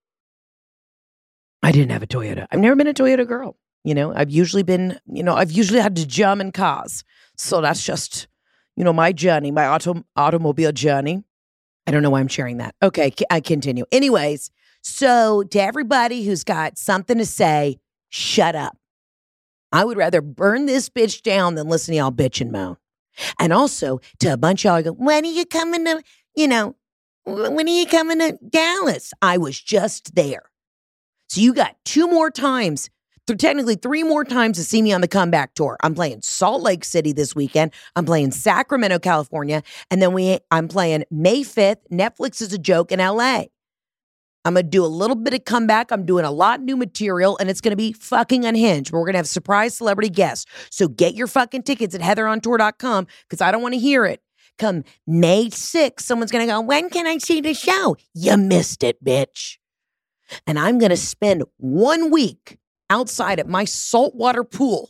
I didn't have a Toyota. I've never been a Toyota girl. You know, I've usually been, you know, I've usually had to jump in cars. So that's just, you know, my journey, my auto, automobile journey. I don't know why I'm sharing that. Okay, I continue. Anyways, so to everybody who's got something to say, shut up. I would rather burn this bitch down than listen to y'all bitch and moan. And also to a bunch of y'all go, when are you coming to, you know, when are you coming to Dallas? I was just there. So you got two more times, th- technically three more times to see me on the comeback tour. I'm playing Salt Lake City this weekend. I'm playing Sacramento, California. And then we, I'm playing May fifth, Netflix is a Joke in L A. I'm going to do a little bit of comeback. I'm doing a lot of new material, and it's going to be fucking unhinged. We're going to have surprise celebrity guests. So get your fucking tickets at heather on tour dot com because I don't want to hear it. Come May sixth, someone's going to go, when can I see the show? You missed it, bitch. And I'm going to spend one week outside at my saltwater pool,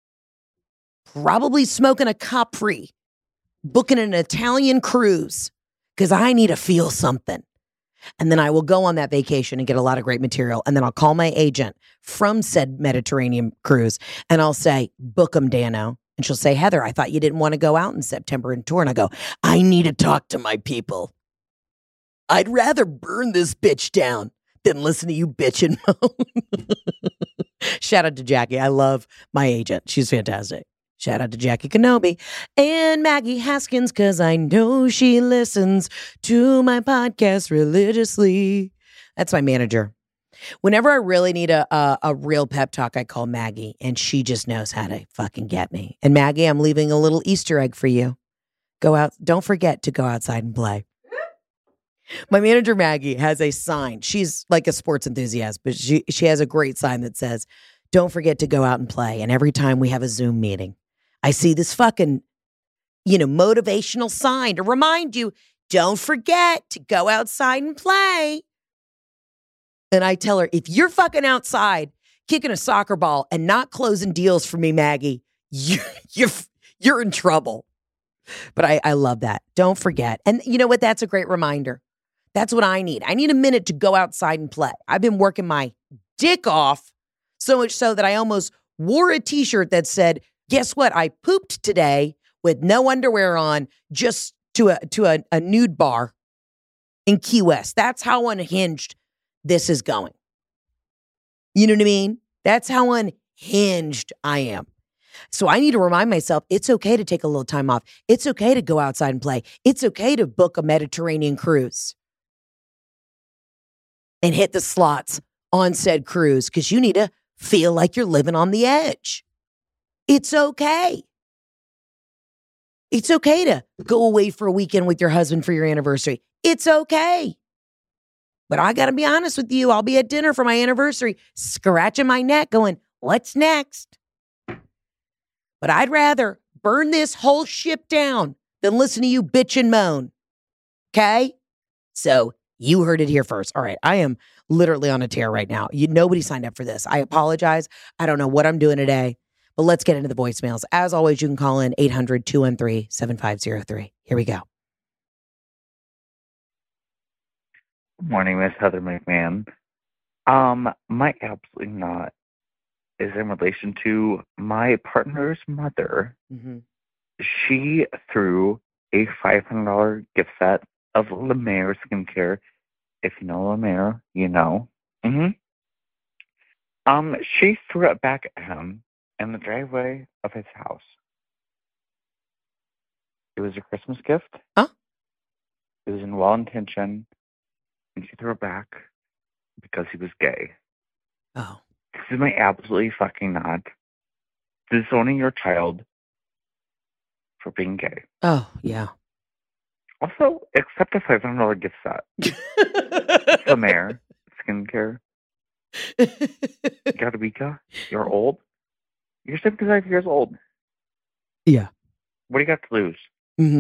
probably smoking a Capri, booking an Italian cruise because I need to feel something. And then I will go on that vacation and get a lot of great material. And then I'll call my agent from said Mediterranean cruise and I'll say, book them, Dano. And she'll say, Heather, I thought you didn't want to go out in September and tour. And I go, I need to talk to my people. I'd rather burn this bitch down than listen to you bitch and moan. Shout out to Jackie. I love my agent. She's fantastic. Shout out to Jackie Kenobi and Maggie Haskins, because I know she listens to my podcast religiously. That's my manager. Whenever I really need a, a a real pep talk, I call Maggie, and she just knows how to fucking get me. And Maggie, I'm leaving a little Easter egg for you. Go out. Don't forget to go outside and play. My manager, Maggie, has a sign. She's like a sports enthusiast, but she, she has a great sign that says, don't forget to go out and play. And every time we have a Zoom meeting, I see this fucking, you know, motivational sign to remind you, don't forget to go outside and play. And I tell her, if you're fucking outside kicking a soccer ball and not closing deals for me, Maggie, you're, you're, you're in trouble. But I, I love that. Don't forget. And you know what? That's a great reminder. That's what I need. I need a minute to go outside and play. I've been working my dick off so much so that I almost wore a t-shirt that said, guess what? I pooped today with no underwear on just to a to a, a nude bar in Key West. That's how unhinged this is going. You know what I mean? That's how unhinged I am. So I need to remind myself, it's okay to take a little time off. It's okay to go outside and play. It's okay to book a Mediterranean cruise and hit the slots on said cruise because you need to feel like you're living on the edge. It's okay. It's okay to go away for a weekend with your husband for your anniversary. It's okay. But I got to be honest with you. I'll be at dinner for my anniversary, scratching my neck going, what's next? But I'd rather burn this whole ship down than listen to you bitch and moan. Okay? So you heard it here first. All right. I am literally on a tear right now. You, nobody signed up for this. I apologize. I don't know what I'm doing today. But let's get into the voicemails. As always, you can call in eight hundred, two one three, seven five zero three. Here we go. Good morning, Miss Heather McMahon. Um, my absolutely not is in relation to my partner's mother. Mm-hmm. She threw a five hundred dollars gift set of La Mer skincare. If you know La Mer, you know. Mm-hmm. Um, she threw it back at him in the driveway of his house. It was a Christmas gift. Huh? It was in well intention, and she threw it back because he was gay. Oh. This is my absolutely fucking not disowning your child for being gay. Oh, yeah. Also, accept a five hundred dollars gift set. It's La Mer skincare. Gadabika, you're old. You're seventy-five years old. Yeah. What do you got to lose? Mm-hmm.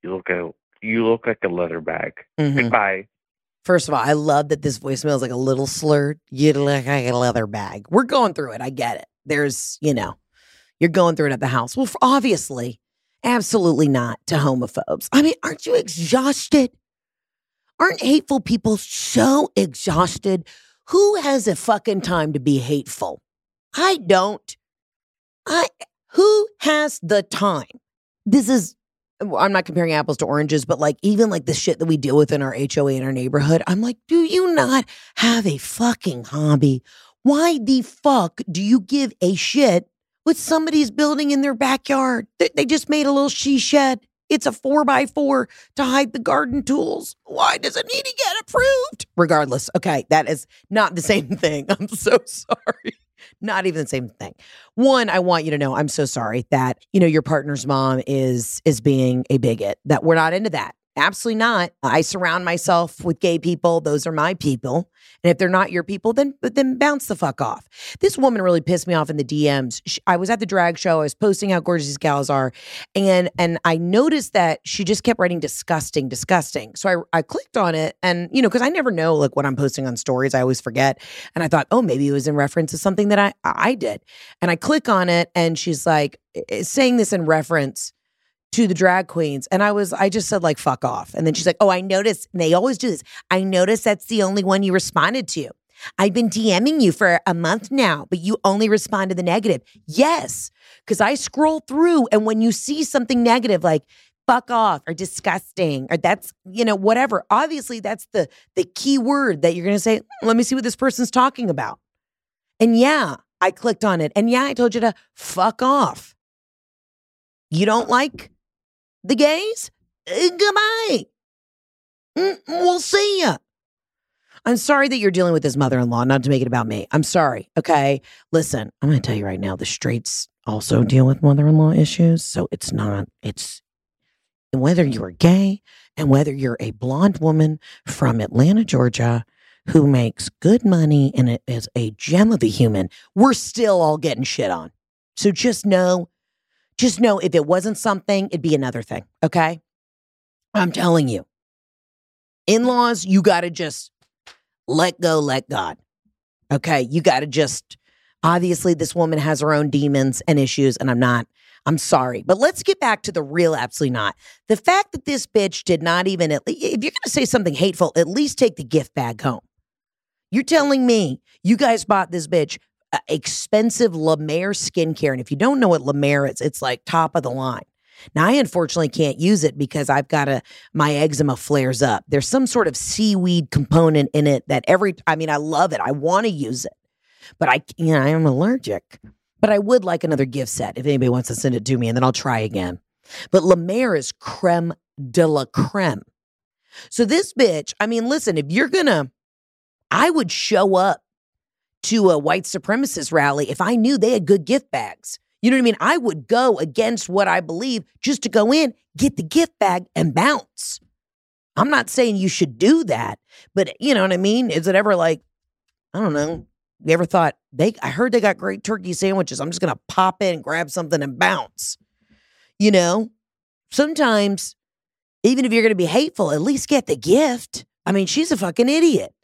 You look a, you look like a leather bag. Mhm. Goodbye. First of all, I love that this voicemail is like a little slurred. You look like a leather bag. We're going through it. I get it. There's, you know, you're going through it at the house. Well, obviously, absolutely not to homophobes. I mean, aren't you exhausted? Aren't hateful people so exhausted? Who has a fucking time to be hateful? I don't. I. Who has the time? This is, I'm not comparing apples to oranges, but like even like the shit that we deal with in our H O A in our neighborhood, I'm like, do you not have a fucking hobby? Why the fuck do you give a shit what somebody's building in their backyard? They, they just made a little she shed. It's a four by four to hide the garden tools. Why does it need to get approved? Regardless, okay, that is not the same thing. I'm so sorry. Not even the same thing. One, I want you to know I'm so sorry that, you know, your partner's mom is is being a bigot, that we're not into that. Absolutely not. I surround myself with gay people. Those are my people. And if they're not your people, then then bounce the fuck off. This woman really pissed me off in the D Ms. She, I was at the drag show. I was posting how gorgeous these gals are. And and I noticed that she just kept writing disgusting, disgusting. So I, I clicked on it and, you know, because I never know like what I'm posting on stories. I always forget. And I thought, oh, maybe it was in reference to something that I, I did. And I click on it and she's like saying this in reference to the drag queens. And I was, I just said like, fuck off. And then she's like, oh, I noticed, and they always do this. I noticed that's the only one you responded to. I've been DMing you for a month now, but you only respond to the negative. Yes, because I scroll through and when you see something negative, like fuck off or disgusting or that's, you know, whatever. Obviously that's the, the key word that you're going to say, let me see what this person's talking about. And yeah, I clicked on it. And yeah, I told you to fuck off. You don't like the gays? Uh, goodbye. Mm, we'll see ya. I'm sorry that you're dealing with this mother-in-law, not to make it about me. I'm sorry, okay? Listen, I'm going to tell you right now, the straights also deal with mother-in-law issues, so it's not, it's, whether you're gay and whether you're a blonde woman from Atlanta, Georgia, who makes good money and is a gem of a human, we're still all getting shit on. So just know, Just know if it wasn't something, it'd be another thing, okay? I'm telling you. In-laws, you got to just let go, let God. Okay? You got to just, obviously this woman has her own demons and issues, and I'm not, I'm sorry. But let's get back to the real absolutely not. The fact that this bitch did not even, if you're going to say something hateful, at least take the gift bag home. You're telling me you guys bought this bitch Uh, expensive La Mer skincare. And if you don't know what La Mer is, it's like top of the line. Now, I unfortunately can't use it because I've got a, my eczema flares up. There's some sort of seaweed component in it that every, I mean, I love it. I want to use it, but I, you know, I am allergic, but I would like another gift set if anybody wants to send it to me and then I'll try again. But La Mer is creme de la creme. So this bitch, I mean, listen, if you're going to, I would show up to a white supremacist rally if I knew they had good gift bags. You know what I mean? I would go against what I believe just to go in, get the gift bag, and bounce. I'm not saying you should do that, but you know what I mean? Is it ever like, I don't know, you ever thought, they? I heard they got great turkey sandwiches. I'm just going to pop in, grab something, and bounce. You know? Sometimes, even if you're going to be hateful, at least get the gift. I mean, she's a fucking idiot.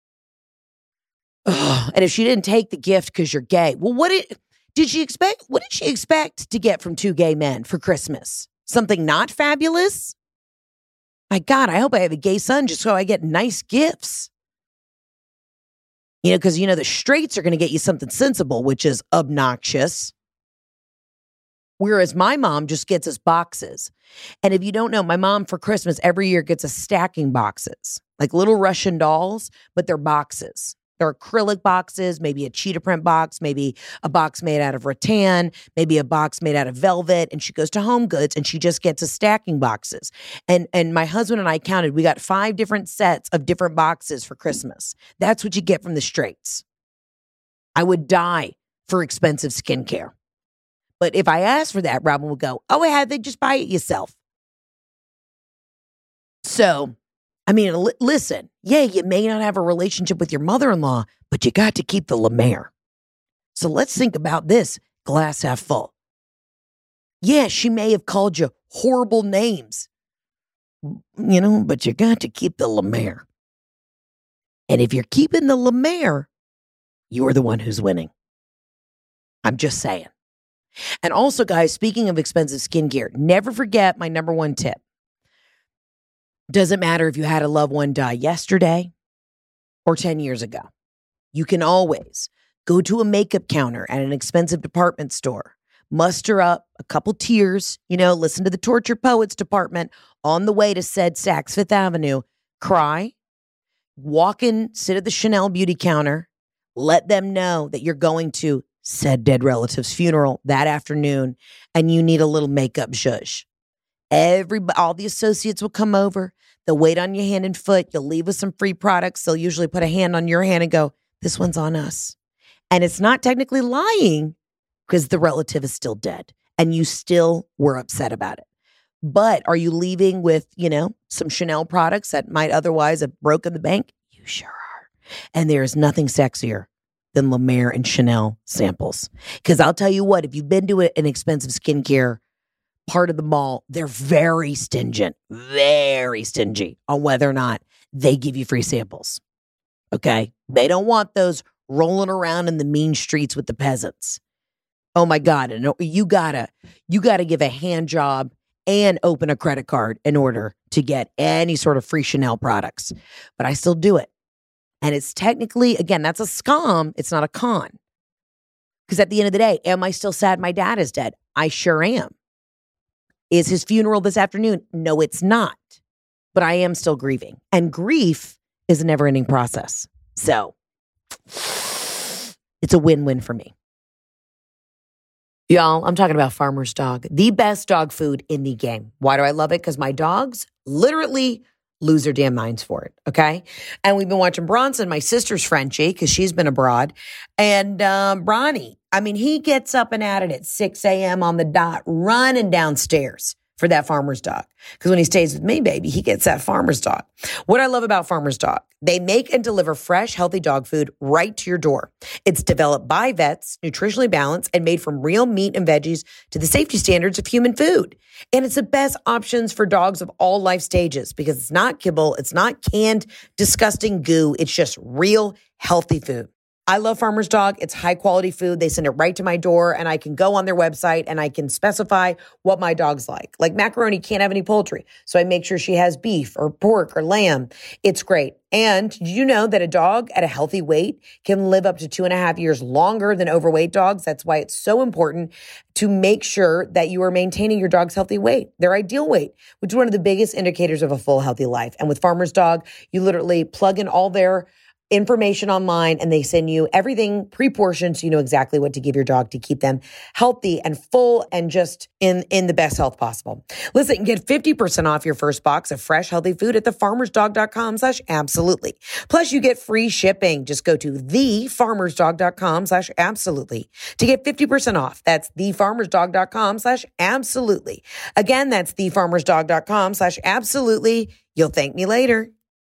Ugh. And if she didn't take the gift because you're gay, well, what did, did she expect? What did she expect to get from two gay men for Christmas? Something not fabulous? My God, I hope I have a gay son just so I get nice gifts. You know, because, you know, the straights are going to get you something sensible, which is obnoxious. Whereas my mom just gets us boxes. And if you don't know, my mom for Christmas every year gets us stacking boxes, like little Russian dolls, but they're boxes. They're acrylic boxes, maybe a cheetah print box, maybe a box made out of rattan, maybe a box made out of velvet. And she goes to Home Goods and she just gets a stacking boxes. And and my husband and I counted, we got five different sets of different boxes for Christmas. That's what you get from the straights. I would die for expensive skincare. But if I asked for that, Robin would go, oh, yeah, they just buy it yourself. So, I mean, l- listen, yeah, you may not have a relationship with your mother-in-law, but you got to keep the La Mer. So let's think about this glass half full. Yeah, she may have called you horrible names. You know, but you got to keep the La Mer. And if you're keeping the La Mer, you're the one who's winning. I'm just saying. And also, guys, speaking of expensive skincare, never forget my number one tip. Doesn't matter if you had a loved one die yesterday or ten years ago. You can always go to a makeup counter at an expensive department store, muster up a couple tears, you know, listen to the Tortured Poets department on the way to said Saks Fifth Avenue, cry, walk in, sit at the Chanel beauty counter, let them know that you're going to said dead relative's funeral that afternoon and you need a little makeup zhuzh. Every, all the associates will come over. They'll wait on your hand and foot. You'll leave with some free products. They'll usually put a hand on your hand and go, this one's on us. And it's not technically lying because the relative is still dead and you still were upset about it. But are you leaving with, you know, some Chanel products that might otherwise have broken the bank? You sure are. And there is nothing sexier than La Mer and Chanel samples. Because I'll tell you what, if you've been to an expensive skincare part of the mall, they're very stingent, very stingy on whether or not they give you free samples. Okay? They don't want those rolling around in the mean streets with the peasants. Oh my God. And you gotta, you gotta give a hand job and open a credit card in order to get any sort of free Chanel products. But I still do it. And it's technically, again, that's a scam. It's not a con. Because at the end of the day, am I still sad my dad is dead? I sure am. Is his funeral this afternoon? No, it's not. But I am still grieving. And grief is a never-ending process. So it's a win-win for me. Y'all, I'm talking about Farmer's Dog, the best dog food in the game. Why do I love it? Because my dogs literally lose their damn minds for it, okay? And we've been watching Bronson, my sister's Frenchie, because she's been abroad. And um, Bronny, I mean, he gets up and at it at six a.m. on the dot, running downstairs for that Farmer's Dog. Because when he stays with me, baby, he gets that Farmer's Dog. What I love about Farmer's Dog, they make and deliver fresh, healthy dog food right to your door. It's developed by vets, nutritionally balanced, and made from real meat and veggies to the safety standards of human food. And it's the best options for dogs of all life stages because it's not kibble, it's not canned, disgusting goo. It's just real, healthy food. I love Farmer's Dog. It's high quality food. They send it right to my door and I can go on their website and I can specify what my dog's like. Like Macaroni can't have any poultry. So I make sure she has beef or pork or lamb. It's great. And did you know that a dog at a healthy weight can live up to two and a half years longer than overweight dogs? That's why it's so important to make sure that you are maintaining your dog's healthy weight, their ideal weight, which is one of the biggest indicators of a full healthy life. And with Farmer's Dog, you literally plug in all their information online and they send you everything pre-portioned so you know exactly what to give your dog to keep them healthy and full and just in, in the best health possible. Listen, get fifty percent off your first box of fresh, healthy food at thefarmersdog.com slash absolutely. Plus you get free shipping. Just go to thefarmersdog.com slash absolutely to get fifty percent off. That's thefarmersdog.com slash absolutely. Again, that's thefarmersdog.com slash absolutely. You'll thank me later.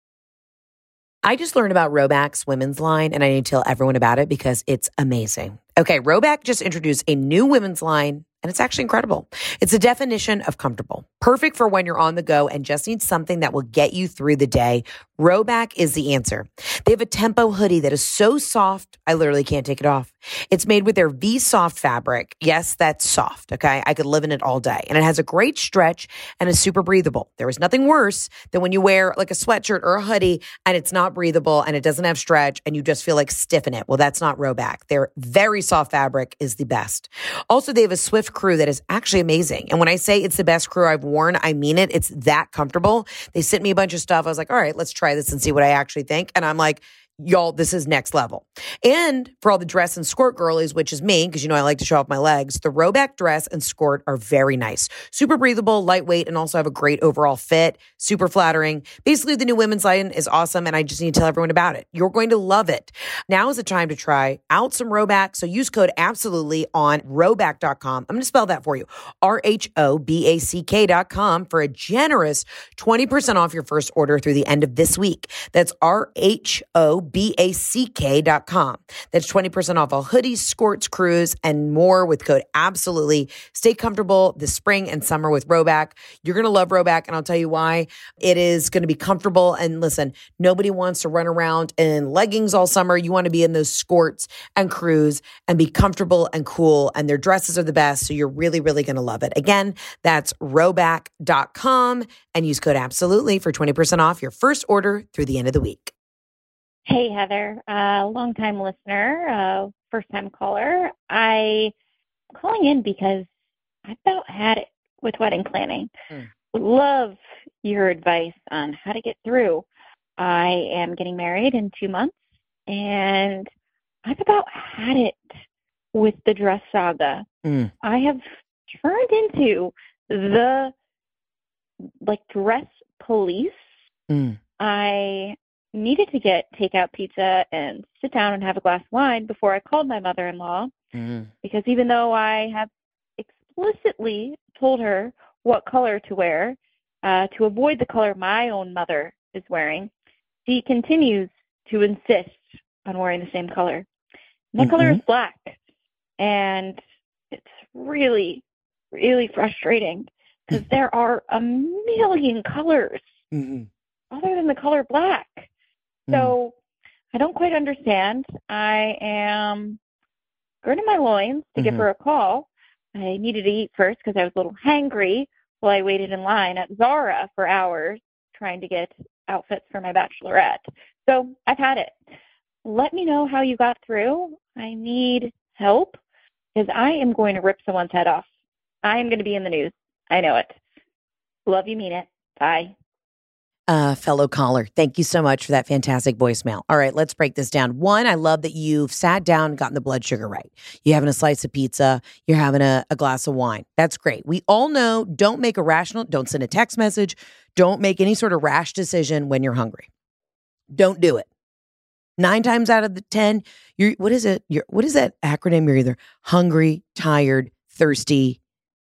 I just learned about Rhoback's women's line, and I need to tell everyone about it because it's amazing. Okay, Rhoback just introduced a new women's line, and it's actually incredible. It's a definition of comfortable, perfect for when you're on the go and just need something that will get you through the day. Rhoback is the answer. They have a Tempo hoodie that is so soft, I literally can't take it off. It's made with their V-Soft fabric. Yes, that's soft, okay? I could live in it all day. And it has a great stretch and is super breathable. There is nothing worse than when you wear like a sweatshirt or a hoodie and it's not breathable and it doesn't have stretch and you just feel like stiff in it. Well, that's not Rhoback. Their very soft fabric is the best. Also, they have a Swift crew that is actually amazing. And when I say it's the best crew I've worn, I mean it. It's that comfortable. They sent me a bunch of stuff. I was like, all right, let's try this and see what I actually think. And I'm like, y'all, this is next level. And for all the dress and skirt girlies, which is me, because you know I like to show off my legs, the Rhoback dress and skirt are very nice. Super breathable, lightweight, and also have a great overall fit. Super flattering. Basically, the new women's line is awesome, and I just need to tell everyone about it. You're going to love it. Now is the time to try out some Rhoback, so use code absolutely on rhoback dot com. I'm going to spell that for you. R H O B A C K dot com for a generous twenty percent off your first order through the end of this week. That's R H O B A C K dot com. That's twenty percent off all hoodies, skirts, crews, and more with code absolutely. Stay comfortable this spring and summer with Rhoback. You're going to love Rhoback, and I'll tell you why. It is going to be comfortable. And listen, nobody wants to run around in leggings all summer. You want to be in those skirts and crews and be comfortable and cool. And their dresses are the best. So you're really, really going to love it. Again, that's Rhoback dot com and use code absolutely for twenty percent off your first order through the end of the week. Hey, Heather, uh, long-time listener, uh, first-time caller. I'm calling in because I about had it with wedding planning. Mm. Love your advice on how to get through. I am getting married in two months, and I've about had it with the dress saga. Mm. I have turned into the, like, dress police. Mm. I needed to get takeout pizza and sit down and have a glass of wine before I called my mother-in-law, mm. because even though I have explicitly told her what color to wear uh, to avoid the color my own mother is wearing, she continues to insist on wearing the same color. And that mm-hmm. color is black, and it's really, really frustrating because there are a million colors mm-hmm. other than the color black. So I don't quite understand. I am girding my loins to mm-hmm. give her a call. I needed to eat first because I was a little hangry while I waited in line at Zara for hours trying to get outfits for my bachelorette. So I've had it. Let me know how you got through. I need help because I am going to rip someone's head off. I am going to be in the news. I know it. Love you, mean it. Bye. Uh, fellow caller, thank you so much for that fantastic voicemail. All right, let's break this down. One, I love that you've sat down and gotten the blood sugar right. You're having a slice of pizza. You're having a, a glass of wine. That's great. We all know don't make a rational, don't send a text message. Don't make any sort of rash decision when you're hungry. Don't do it. Nine times out of the ten, you're, what is it? You're, what is that acronym? You're either hungry, tired, thirsty.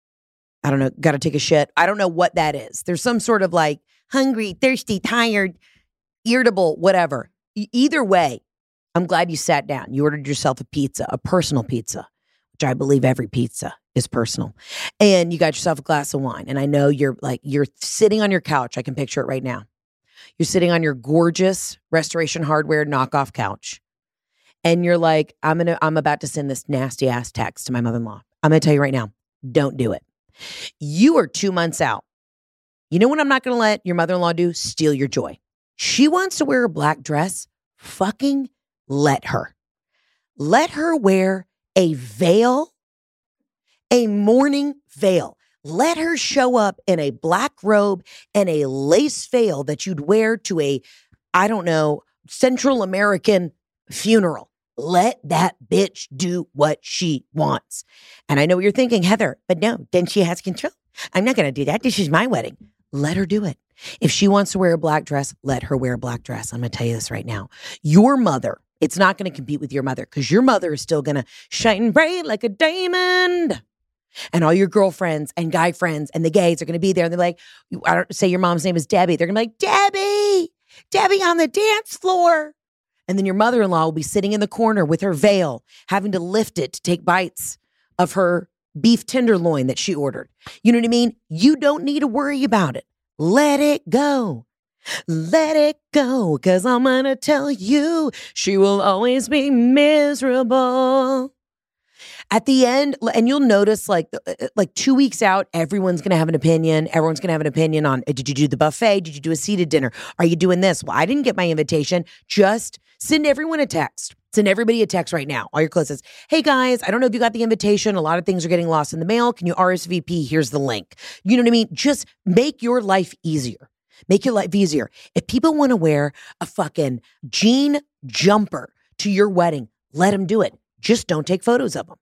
I don't know. Got to take a shit. I don't know what that is. There's some sort of like, hungry, thirsty, tired, irritable, whatever. E- either way, I'm glad you sat down. You ordered yourself a pizza, a personal pizza, which I believe every pizza is personal. And you got yourself a glass of wine. And I know you're like, you're sitting on your couch. I can picture it right now. You're sitting on your gorgeous Restoration Hardware knockoff couch. And you're like, I'm going to, I'm about to send this nasty ass text to my mother-in-law. I'm going to tell you right now, don't do it. You are two months out. You know what I'm not going to let your mother-in-law do? Steal your joy. She wants to wear a black dress. Fucking let her. Let her wear a veil, a mourning veil. Let her show up in a black robe and a lace veil that you'd wear to a, I don't know, Central American funeral. Let that bitch do what she wants. And I know what you're thinking, Heather, but no, then she has control. I'm not going to do that. This is my wedding. Let her do it. If she wants to wear a black dress, let her wear a black dress. I'm going to tell you this right now. Your mother, it's not going to compete with your mother because your mother is still going to shine bright like a diamond. And all your girlfriends and guy friends and the gays are going to be there. And they're like, I don't say your mom's name is Debbie. They're going to be like, Debbie, Debbie on the dance floor. And then your mother-in-law will be sitting in the corner with her veil, having to lift it to take bites of her beef tenderloin that she ordered. You know what I mean? You don't need to worry about it. Let it go. Let it go, because I'm going to tell you, she will always be miserable. At the end, and you'll notice like like two weeks out, everyone's going to have an opinion. Everyone's going to have an opinion on, did you do the buffet? Did you do a seated dinner? Are you doing this? Well, I didn't get my invitation. Just send everyone a text. Send everybody a text right now. All your closest. Hey guys, I don't know if you got the invitation. A lot of things are getting lost in the mail. Can you R S V P? Here's the link. You know what I mean? Just make your life easier. Make your life easier. If people want to wear a fucking jean jumper to your wedding, let them do it. Just don't take photos of them.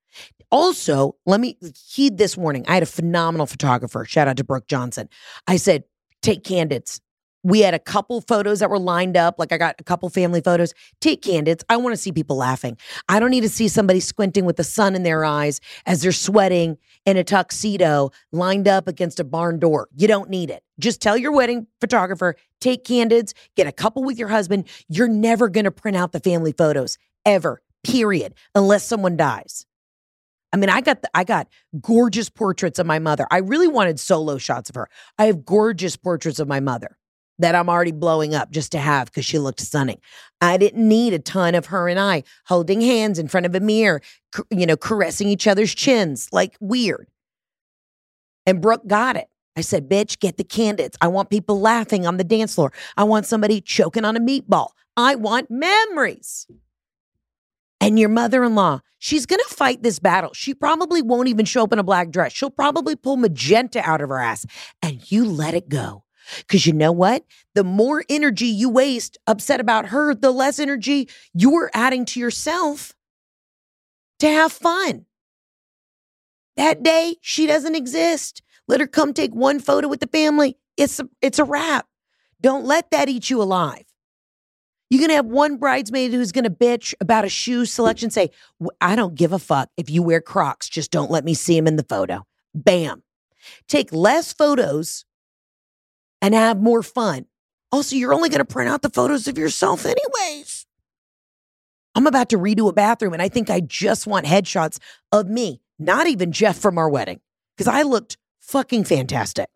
Also, let me heed this warning. I had a phenomenal photographer. Shout out to Brooke Johnson. I said, take candids. We had a couple photos that were lined up. Like I got a couple family photos. Take candids. I want to see people laughing. I don't need to see somebody squinting with the sun in their eyes as they're sweating in a tuxedo lined up against a barn door. You don't need it. Just tell your wedding photographer, take candids, get a couple with your husband. You're never going to print out the family photos ever, period, unless someone dies. I mean, I got the, I got gorgeous portraits of my mother. I really wanted solo shots of her. I have gorgeous portraits of my mother that I'm already blowing up just to have because she looked stunning. I didn't need a ton of her and I holding hands in front of a mirror, you know, caressing each other's chins, like weird. And Brooke got it. I said, bitch, get the candids. I want people laughing on the dance floor. I want somebody choking on a meatball. I want memories. And your mother-in-law, she's going to fight this battle. She probably won't even show up in a black dress. She'll probably pull magenta out of her ass. And you let it go. Because you know what? The more energy you waste upset about her, the less energy you're adding to yourself to have fun. That day, she doesn't exist. Let her come take one photo with the family. It's a, it's a wrap. Don't let that eat you alive. You're going to have one bridesmaid who's going to bitch about a shoe selection, say, I don't give a fuck if you wear Crocs. Just don't let me see them in the photo. Bam. Take less photos and have more fun. Also, you're only going to print out the photos of yourself anyways. I'm about to redo a bathroom, and I think I just want headshots of me, not even Jeff from our wedding, because I looked fucking fantastic.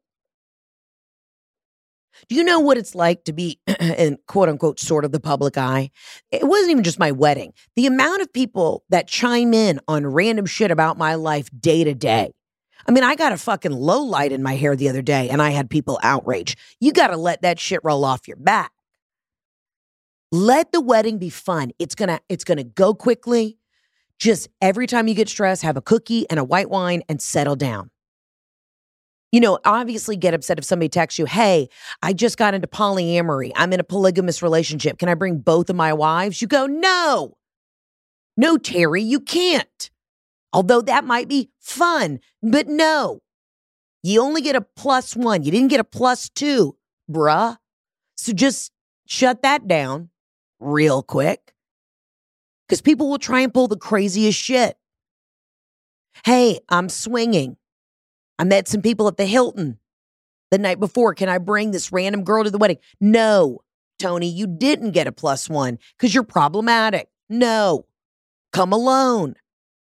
Do you know what it's like to be in quote unquote sort of the public eye? It wasn't even just my wedding. The amount of people that chime in on random shit about my life day to day. I mean, I got a fucking low light in my hair the other day and I had people outraged. You got to let that shit roll off your back. Let the wedding be fun. It's going to it's going to go quickly. Just every time you get stressed, have a cookie and a white wine and settle down. You know, obviously get upset if somebody texts you, hey, I just got into polyamory. I'm in a polygamous relationship. Can I bring both of my wives? You go, no. No, Terry, you can't. Although that might be fun, but no. You only get a plus one. You didn't get a plus two, bruh. So just shut that down real quick. Because people will try and pull the craziest shit. Hey, I'm swinging. I met some people at the Hilton the night before. Can I bring this random girl to the wedding? No, Tony, you didn't get a plus one because you're problematic. No, come alone.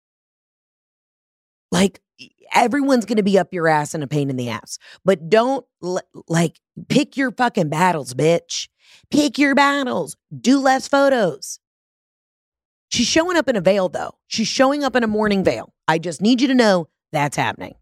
Like, everyone's going to be up your ass and a pain in the ass. But don't, like, pick your fucking battles, bitch. Pick your battles. Do less photos. She's showing up in a veil, though. She's showing up in a morning veil. I just need you to know that's happening.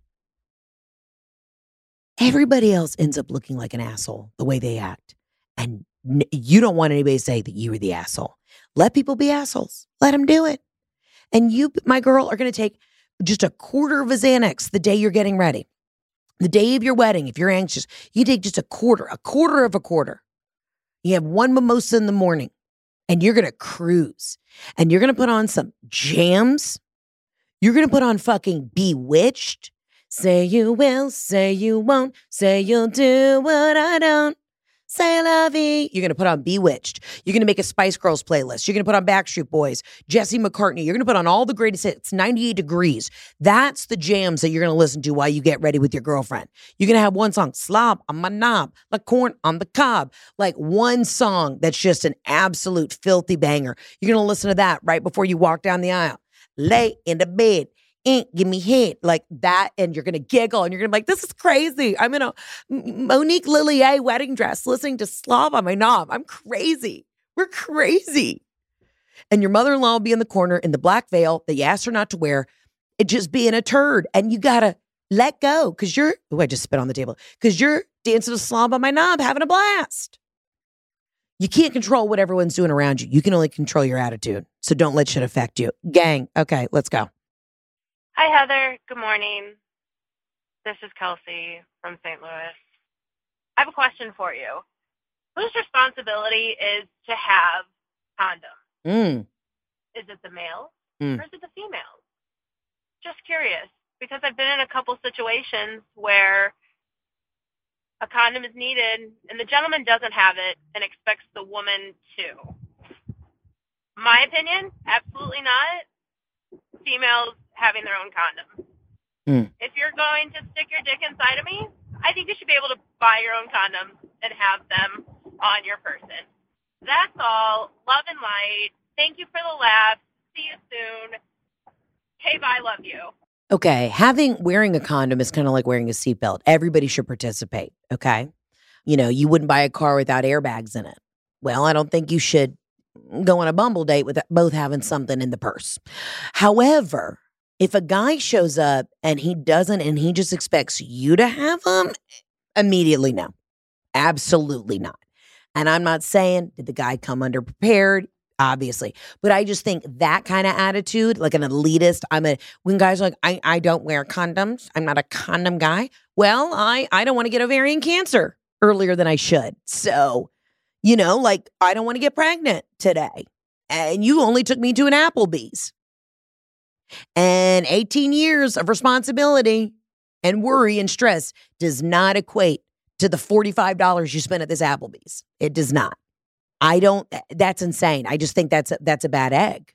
Everybody else ends up looking like an asshole the way they act. And n- you don't want anybody to say that you were the asshole. Let people be assholes. Let them do it. And you, my girl, are going to take just a quarter of a Xanax the day you're getting ready. The day of your wedding, if you're anxious, you take just a quarter, a quarter of a quarter. You have one mimosa in the morning and you're going to cruise. And you're going to put on some jams. You're going to put on fucking Bewitched. Say you will, say you won't, say you'll do what I don't. Say la vie. You're going to put on Bewitched. You're going to make a Spice Girls playlist. You're going to put on Backstreet Boys, Jesse McCartney. You're going to put on all the greatest hits, ninety-eight degrees. That's the jams that you're going to listen to while you get ready with your girlfriend. You're going to have one song, Slob on my knob, like corn on the cob. Like one song that's just an absolute filthy banger. You're going to listen to that right before you walk down the aisle. Lay in the bed. Ain't give me head like that, and you're gonna giggle and you're gonna be like, this is crazy. I'm in a Monique Lillier wedding dress listening to Slob on my knob. I'm crazy. We're crazy. And your mother-in-law will be in the corner in the black veil that you asked her not to wear, it just being a turd. And you gotta let go because you're, oh, I just spit on the table, because you're dancing to Slob on my knob, having a blast. You can't control what everyone's doing around you. You can only control your attitude. So don't let shit affect you. Gang, okay, let's go. Hi, Heather. Good morning. This is Kelsey from Saint Louis. I have a question for you. Whose responsibility is to have condoms? Mm. Is it the male Mm. or is it the female? Just curious, because I've been in a couple situations where a condom is needed and the gentleman doesn't have it and expects the woman to. My opinion, absolutely not. Females having their own condom. Mm. If you're going to stick your dick inside of me, I think you should be able to buy your own condoms and have them on your person. That's all. Love and light. Thank you for the laugh. See you soon. Hey, bye. Love you. Okay, having wearing a condom is kind of like wearing a seatbelt. Everybody should participate, okay? You know, you wouldn't buy a car without airbags in it. Well, I don't think you should go on a Bumble date with both having something in the purse. However, if a guy shows up and he doesn't and he just expects you to have them, immediately no. Absolutely not. And I'm not saying, did the guy come underprepared? Obviously. But I just think that kind of attitude, like an elitist, I'm a, when guys are like, I, I don't wear condoms. I'm not a condom guy. Well, I, I don't want to get ovarian cancer earlier than I should. So, you know, like I don't want to get pregnant today. And you only took me to an Applebee's. And eighteen years of responsibility and worry and stress does not equate to the forty-five dollars you spent at this Applebee's. It does not. I don't, that's insane. I just think that's a, that's a bad egg.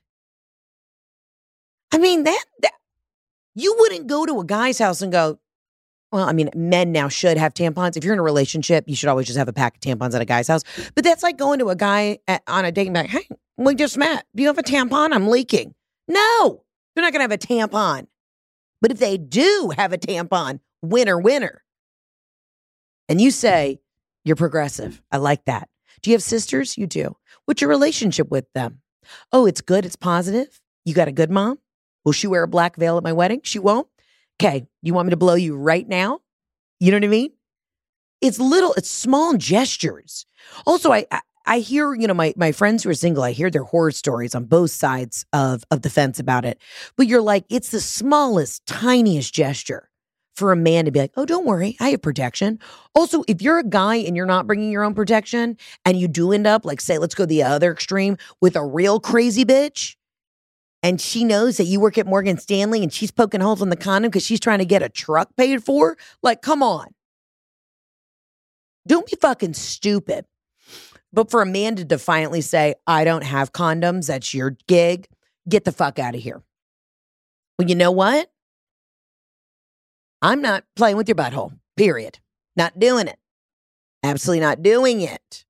I mean, that, that, you wouldn't go to a guy's house and go, well, I mean, men now should have tampons. If you're in a relationship, you should always just have a pack of tampons at a guy's house. But that's like going to a guy at, on a date and be like, hey, we just met. Do you have a tampon? I'm leaking. No, they're not going to have a tampon. But if they do have a tampon, winner, winner. And you say, you're progressive. I like that. Do you have sisters? You do. What's your relationship with them? Oh, it's good. It's positive. You got a good mom? Will she wear a black veil at my wedding? She won't. Okay. You want me to blow you right now? You know what I mean? It's little, it's small gestures. Also, I, I, I hear, you know, my, my friends who are single, I hear their horror stories on both sides of, of the fence about it. But you're like, it's the smallest, tiniest gesture for a man to be like, oh, don't worry, I have protection. Also, if you're a guy and you're not bringing your own protection and you do end up, like, say, let's go the other extreme with a real crazy bitch, and she knows that you work at Morgan Stanley and she's poking holes in the condom because she's trying to get a truck paid for, like, come on. Don't be fucking stupid. But for a man to defiantly say, I don't have condoms, that's your gig, get the fuck out of here. Well, you know what? I'm not playing with your butthole, period. Not doing it. Absolutely not doing it.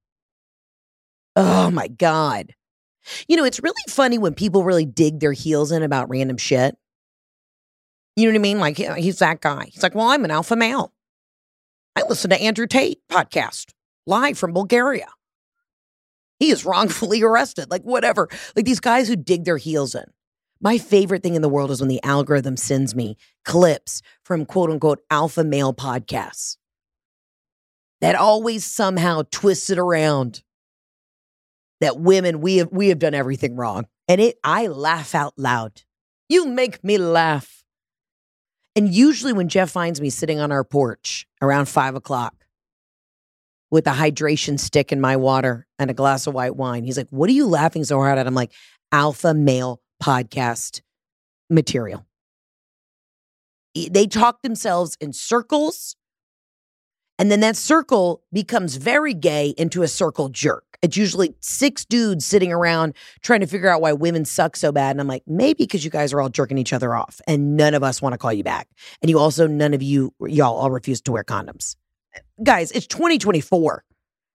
Oh, my God. You know, it's really funny when people really dig their heels in about random shit. You know what I mean? Like, he's that guy. He's like, well, I'm an alpha male. I listen to Andrew Tate podcast live from Bulgaria. He is wrongfully arrested. Like, whatever. Like, these guys who dig their heels in. My favorite thing in the world is when the algorithm sends me clips from quote unquote alpha male podcasts that always somehow twist it around that women, we have, we have done everything wrong. And it, I laugh out loud. You make me laugh. And usually when Jeff finds me sitting on our porch around five o'clock with a hydration stick in my water and a glass of white wine, he's like, what are you laughing so hard at? I'm like, alpha male podcast material. They talk themselves in circles, and then that circle becomes very gay into a circle jerk. It's usually six dudes sitting around trying to figure out why women suck so bad. And I'm like, maybe because you guys are all jerking each other off and none of us want to call you back. And you also, none of you, y'all all refuse to wear condoms. Guys, it's twenty twenty-four.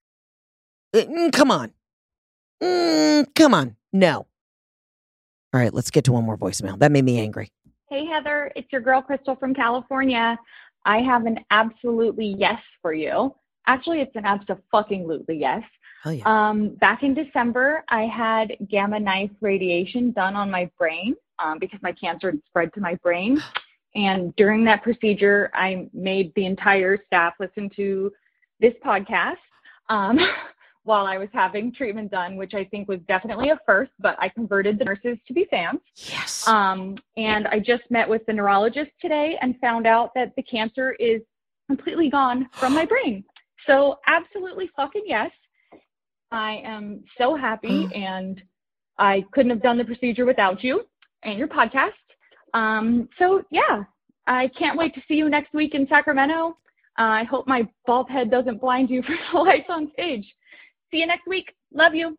Mm, come on. Mm, come on. No. All right, let's get to one more voicemail. That made me angry. Hey, Heather, it's your girl, Crystal from California. I have an absolutely yes for you. Actually, it's an abso-fucking-lutely yes. Oh, yeah. Um, back in December, I had gamma knife radiation done on my brain um, because my cancer had spread to my brain. And during that procedure, I made the entire staff listen to this podcast. Um, while I was having treatment done, which I think was definitely a first, but I converted the nurses to be fans. Yes. Um, and I just met with the neurologist today and found out that the cancer is completely gone from my brain. So absolutely fucking yes. I am so happy and I couldn't have done the procedure without you and your podcast. Um, so yeah, I can't wait to see you next week in Sacramento. Uh, I hope my bald head doesn't blind you for the lights on stage. See you next week. Love you.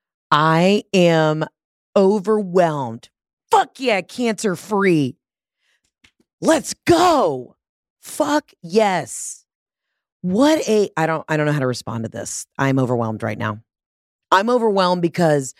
I am overwhelmed. Fuck yeah, cancer free. Let's go. Fuck yes. What a, I don't, I don't know how to respond to this. I'm overwhelmed right now. I'm overwhelmed because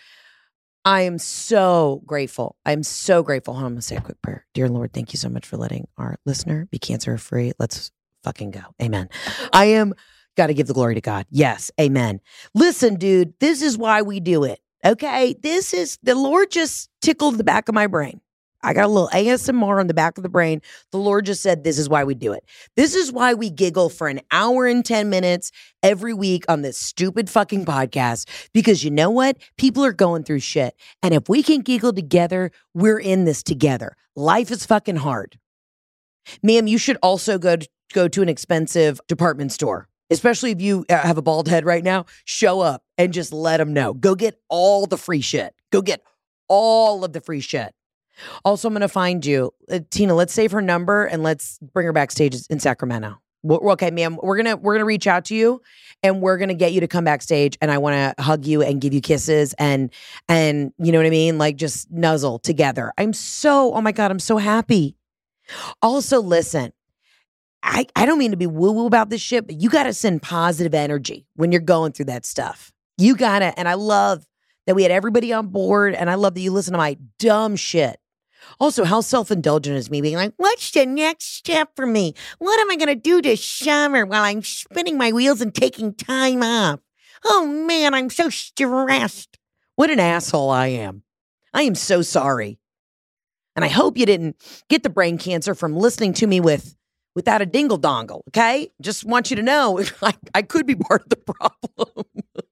I am so grateful. I'm so grateful. Hold on, I'm going to say a quick prayer. Dear Lord, thank you so much for letting our listener be cancer free. Let's fucking go. Amen. I am, got to give the glory to God. Yes. Amen. Listen, dude, this is why we do it. Okay. This is, the Lord just tickled the back of my brain. I got a little A S M R on the back of the brain. The Lord just said, this is why we do it. This is why we giggle for an hour and ten minutes every week on this stupid fucking podcast. Because you know what? People are going through shit. And if we can giggle together, we're in this together. Life is fucking hard. Ma'am, you should also go to, go to an expensive department store. Especially if you have a bald head right now, show up and just let them know. Go get all the free shit. Go get all of the free shit. Also, I'm going to find you. Uh, Tina, let's save her number and let's bring her backstage in Sacramento. We're, okay, ma'am, we're going to we're gonna reach out to you and we're going to get you to come backstage and I want to hug you and give you kisses and, and you know what I mean? Like just nuzzle together. I'm so, oh my God, I'm so happy. Also, listen, I, I don't mean to be woo-woo about this shit, but you got to send positive energy when you're going through that stuff. You got to, and I love that we had everybody on board and I love that you listen to my dumb shit. Also, how self-indulgent is me being like, what's the next step for me? What am I going to do this summer while I'm spinning my wheels and taking time off? Oh, man, I'm so stressed. What an asshole I am. I am so sorry. And I hope you didn't get the brain cancer from listening to me with without a dingle dongle, okay? Just want you to know I, I could be part of the problem.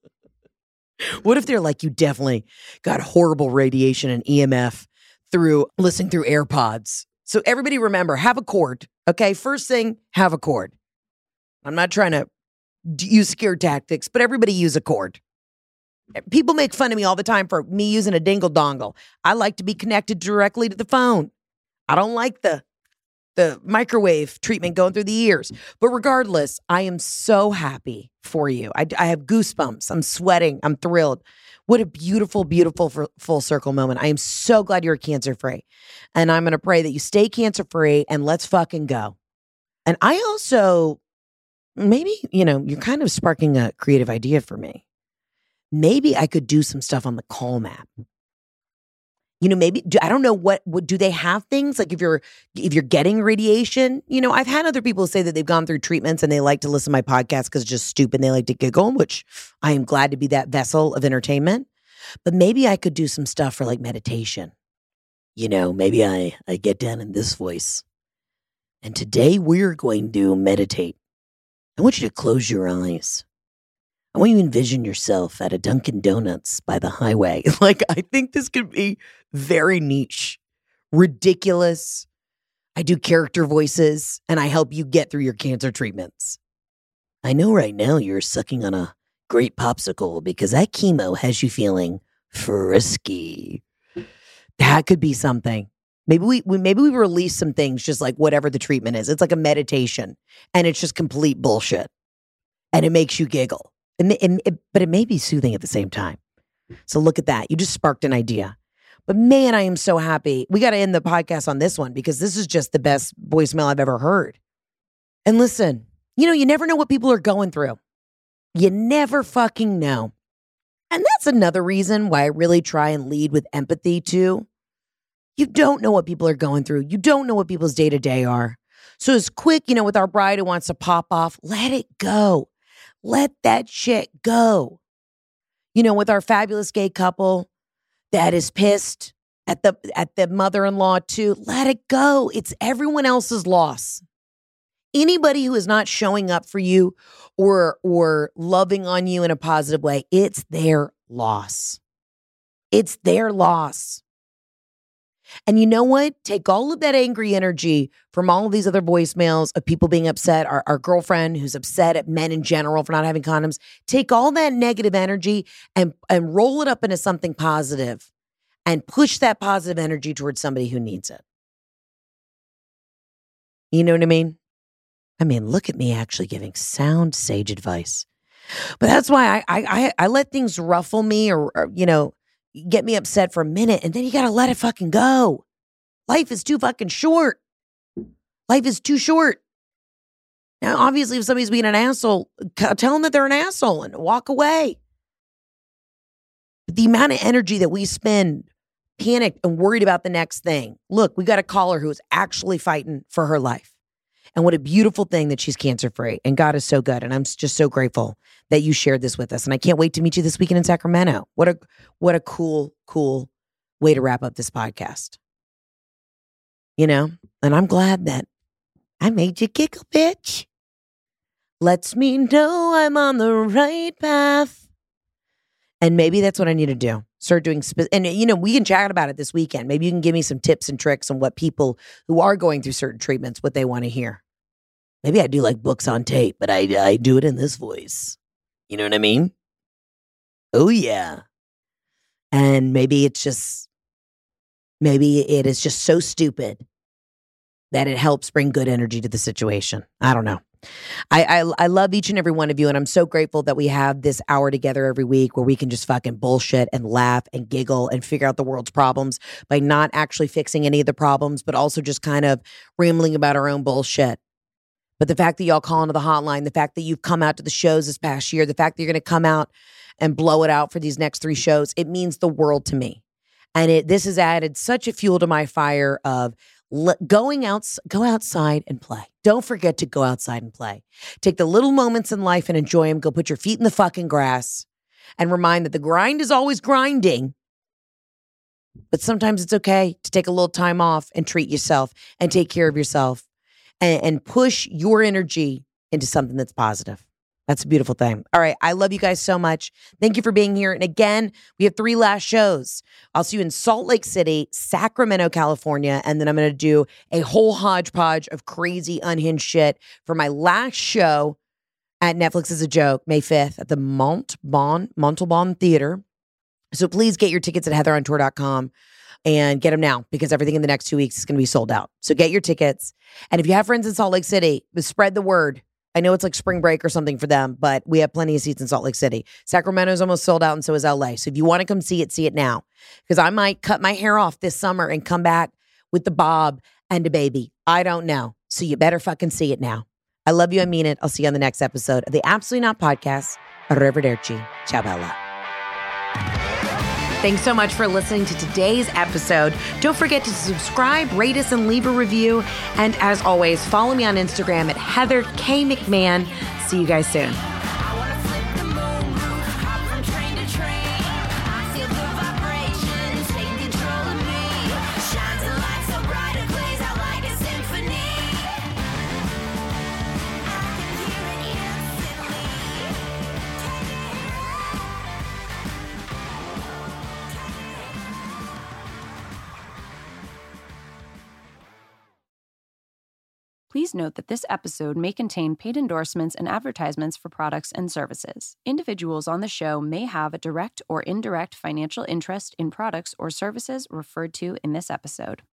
What if they're like, you definitely got horrible radiation and E M F through listening through AirPods. So everybody remember, have a cord. Okay. First thing, have a cord. I'm not trying to d- use scare tactics, but everybody use a cord. People make fun of me all the time for me using a dingle dongle. I like to be connected directly to the phone. I don't like the, the microwave treatment going through the ears. But regardless, I am so happy for you. I, I have goosebumps. I'm sweating. I'm thrilled. What a beautiful, beautiful full circle moment. I am so glad you're cancer-free. And I'm going to pray that you stay cancer-free and let's fucking go. And I also, maybe, you know, you're kind of sparking a creative idea for me. Maybe I could do some stuff on the Calm app. You know, maybe, do, I don't know what, what, do they have things? Like if you're, if you're getting radiation, you know, I've had other people say that they've gone through treatments and they like to listen to my podcast because it's just stupid. And they like to giggle, which I am glad to be that vessel of entertainment. But maybe I could do some stuff for like meditation. You know, maybe I, I get down in this voice. And today we're going to meditate. I want you to close your eyes. I want you to envision yourself at a Dunkin' Donuts by the highway. Like, I think this could be very niche, ridiculous. I do character voices, and I help you get through your cancer treatments. I know right now you're sucking on a great popsicle because that chemo has you feeling frisky. That could be something. Maybe we, we maybe we release some things just like whatever the treatment is. It's like a meditation, and it's just complete bullshit, and it makes you giggle. It, it, it, but it may be soothing at the same time. So look at that. You just sparked an idea. But man, I am so happy. We got to end the podcast on this one because this is just the best voicemail I've ever heard. And listen, you know, you never know what people are going through. You never fucking know. And that's another reason why I really try and lead with empathy too. You don't know what people are going through. You don't know what people's day-to-day are. So it's quick, you know, with our bride who wants to pop off, let it go. Let that shit go. You know, with our fabulous gay couple that is pissed at the at the mother-in-law too, let it go. It's everyone else's loss. Anybody who is not showing up for you or or loving on you in a positive way, it's their loss. It's their loss. And you know what? Take all of that angry energy from all of these other voicemails of people being upset, our, our girlfriend who's upset at men in general for not having condoms. Take all that negative energy and, and roll it up into something positive and push that positive energy towards somebody who needs it. You know what I mean? I mean, look at me actually giving sound sage advice. But that's why I I I let things ruffle me or, or you know, get me upset for a minute, and then you gotta let it fucking go. Life is too fucking short. Life is too short. Now, obviously, if somebody's being an asshole, tell them that they're an asshole and walk away. But the amount of energy that we spend panicked and worried about the next thing. Look, we got a caller who is actually fighting for her life. And what a beautiful thing that she's cancer-free. And God is so good. And I'm just so grateful that you shared this with us. And I can't wait to meet you this weekend in Sacramento. What a what a cool, cool way to wrap up this podcast. You know? And I'm glad that I made you giggle, bitch. Lets me know I'm on the right path. And maybe that's what I need to do. Start doing, spe- and you know, we can chat about it this weekend. Maybe you can give me some tips and tricks on what people who are going through certain treatments, what they want to hear. Maybe I do like books on tape, but I, I do it in this voice. You know what I mean? Oh, yeah. And maybe it's just, maybe it is just so stupid that it helps bring good energy to the situation. I don't know. I, I I love each and every one of you, and I'm so grateful that we have this hour together every week where we can just fucking bullshit and laugh and giggle and figure out the world's problems by not actually fixing any of the problems, but also just kind of rambling about our own bullshit. But the fact that y'all call into the hotline, the fact that you've come out to the shows this past year, the fact that you're going to come out and blow it out for these next three shows, it means the world to me. And it this has added such a fuel to my fire of going out, go outside and play. Don't forget to go outside and play. Take the little moments in life and enjoy them. Go put your feet in the fucking grass and remind that the grind is always grinding. But sometimes it's okay to take a little time off and treat yourself and take care of yourself and, and push your energy into something that's positive. That's a beautiful thing. All right. I love you guys so much. Thank you for being here. And again, we have three last shows. I'll see you in Salt Lake City, Sacramento, California. And then I'm going to do a whole hodgepodge of crazy unhinged shit for my last show at Netflix as a Joke, May fifth at the Montalban, Montalban Theater. So please get your tickets at heather on tour dot com and get them now because everything in the next two weeks is going to be sold out. So get your tickets. And if you have friends in Salt Lake City, spread the word. I know it's like spring break or something for them, but we have plenty of seats in Salt Lake City. Sacramento's almost sold out, and so is L A. So if you want to come see it, see it now. Because I might cut my hair off this summer and come back with the bob and a baby. I don't know. So you better fucking see it now. I love you. I mean it. I'll see you on the next episode of the Absolutely Not Podcast. Arrivederci. Ciao, bella. Thanks so much for listening to today's episode. Don't forget to subscribe, rate us, and leave a review. And as always, follow me on Instagram at Heather K. McMahon. See you guys soon. Please note that this episode may contain paid endorsements and advertisements for products and services. Individuals on the show may have a direct or indirect financial interest in products or services referred to in this episode.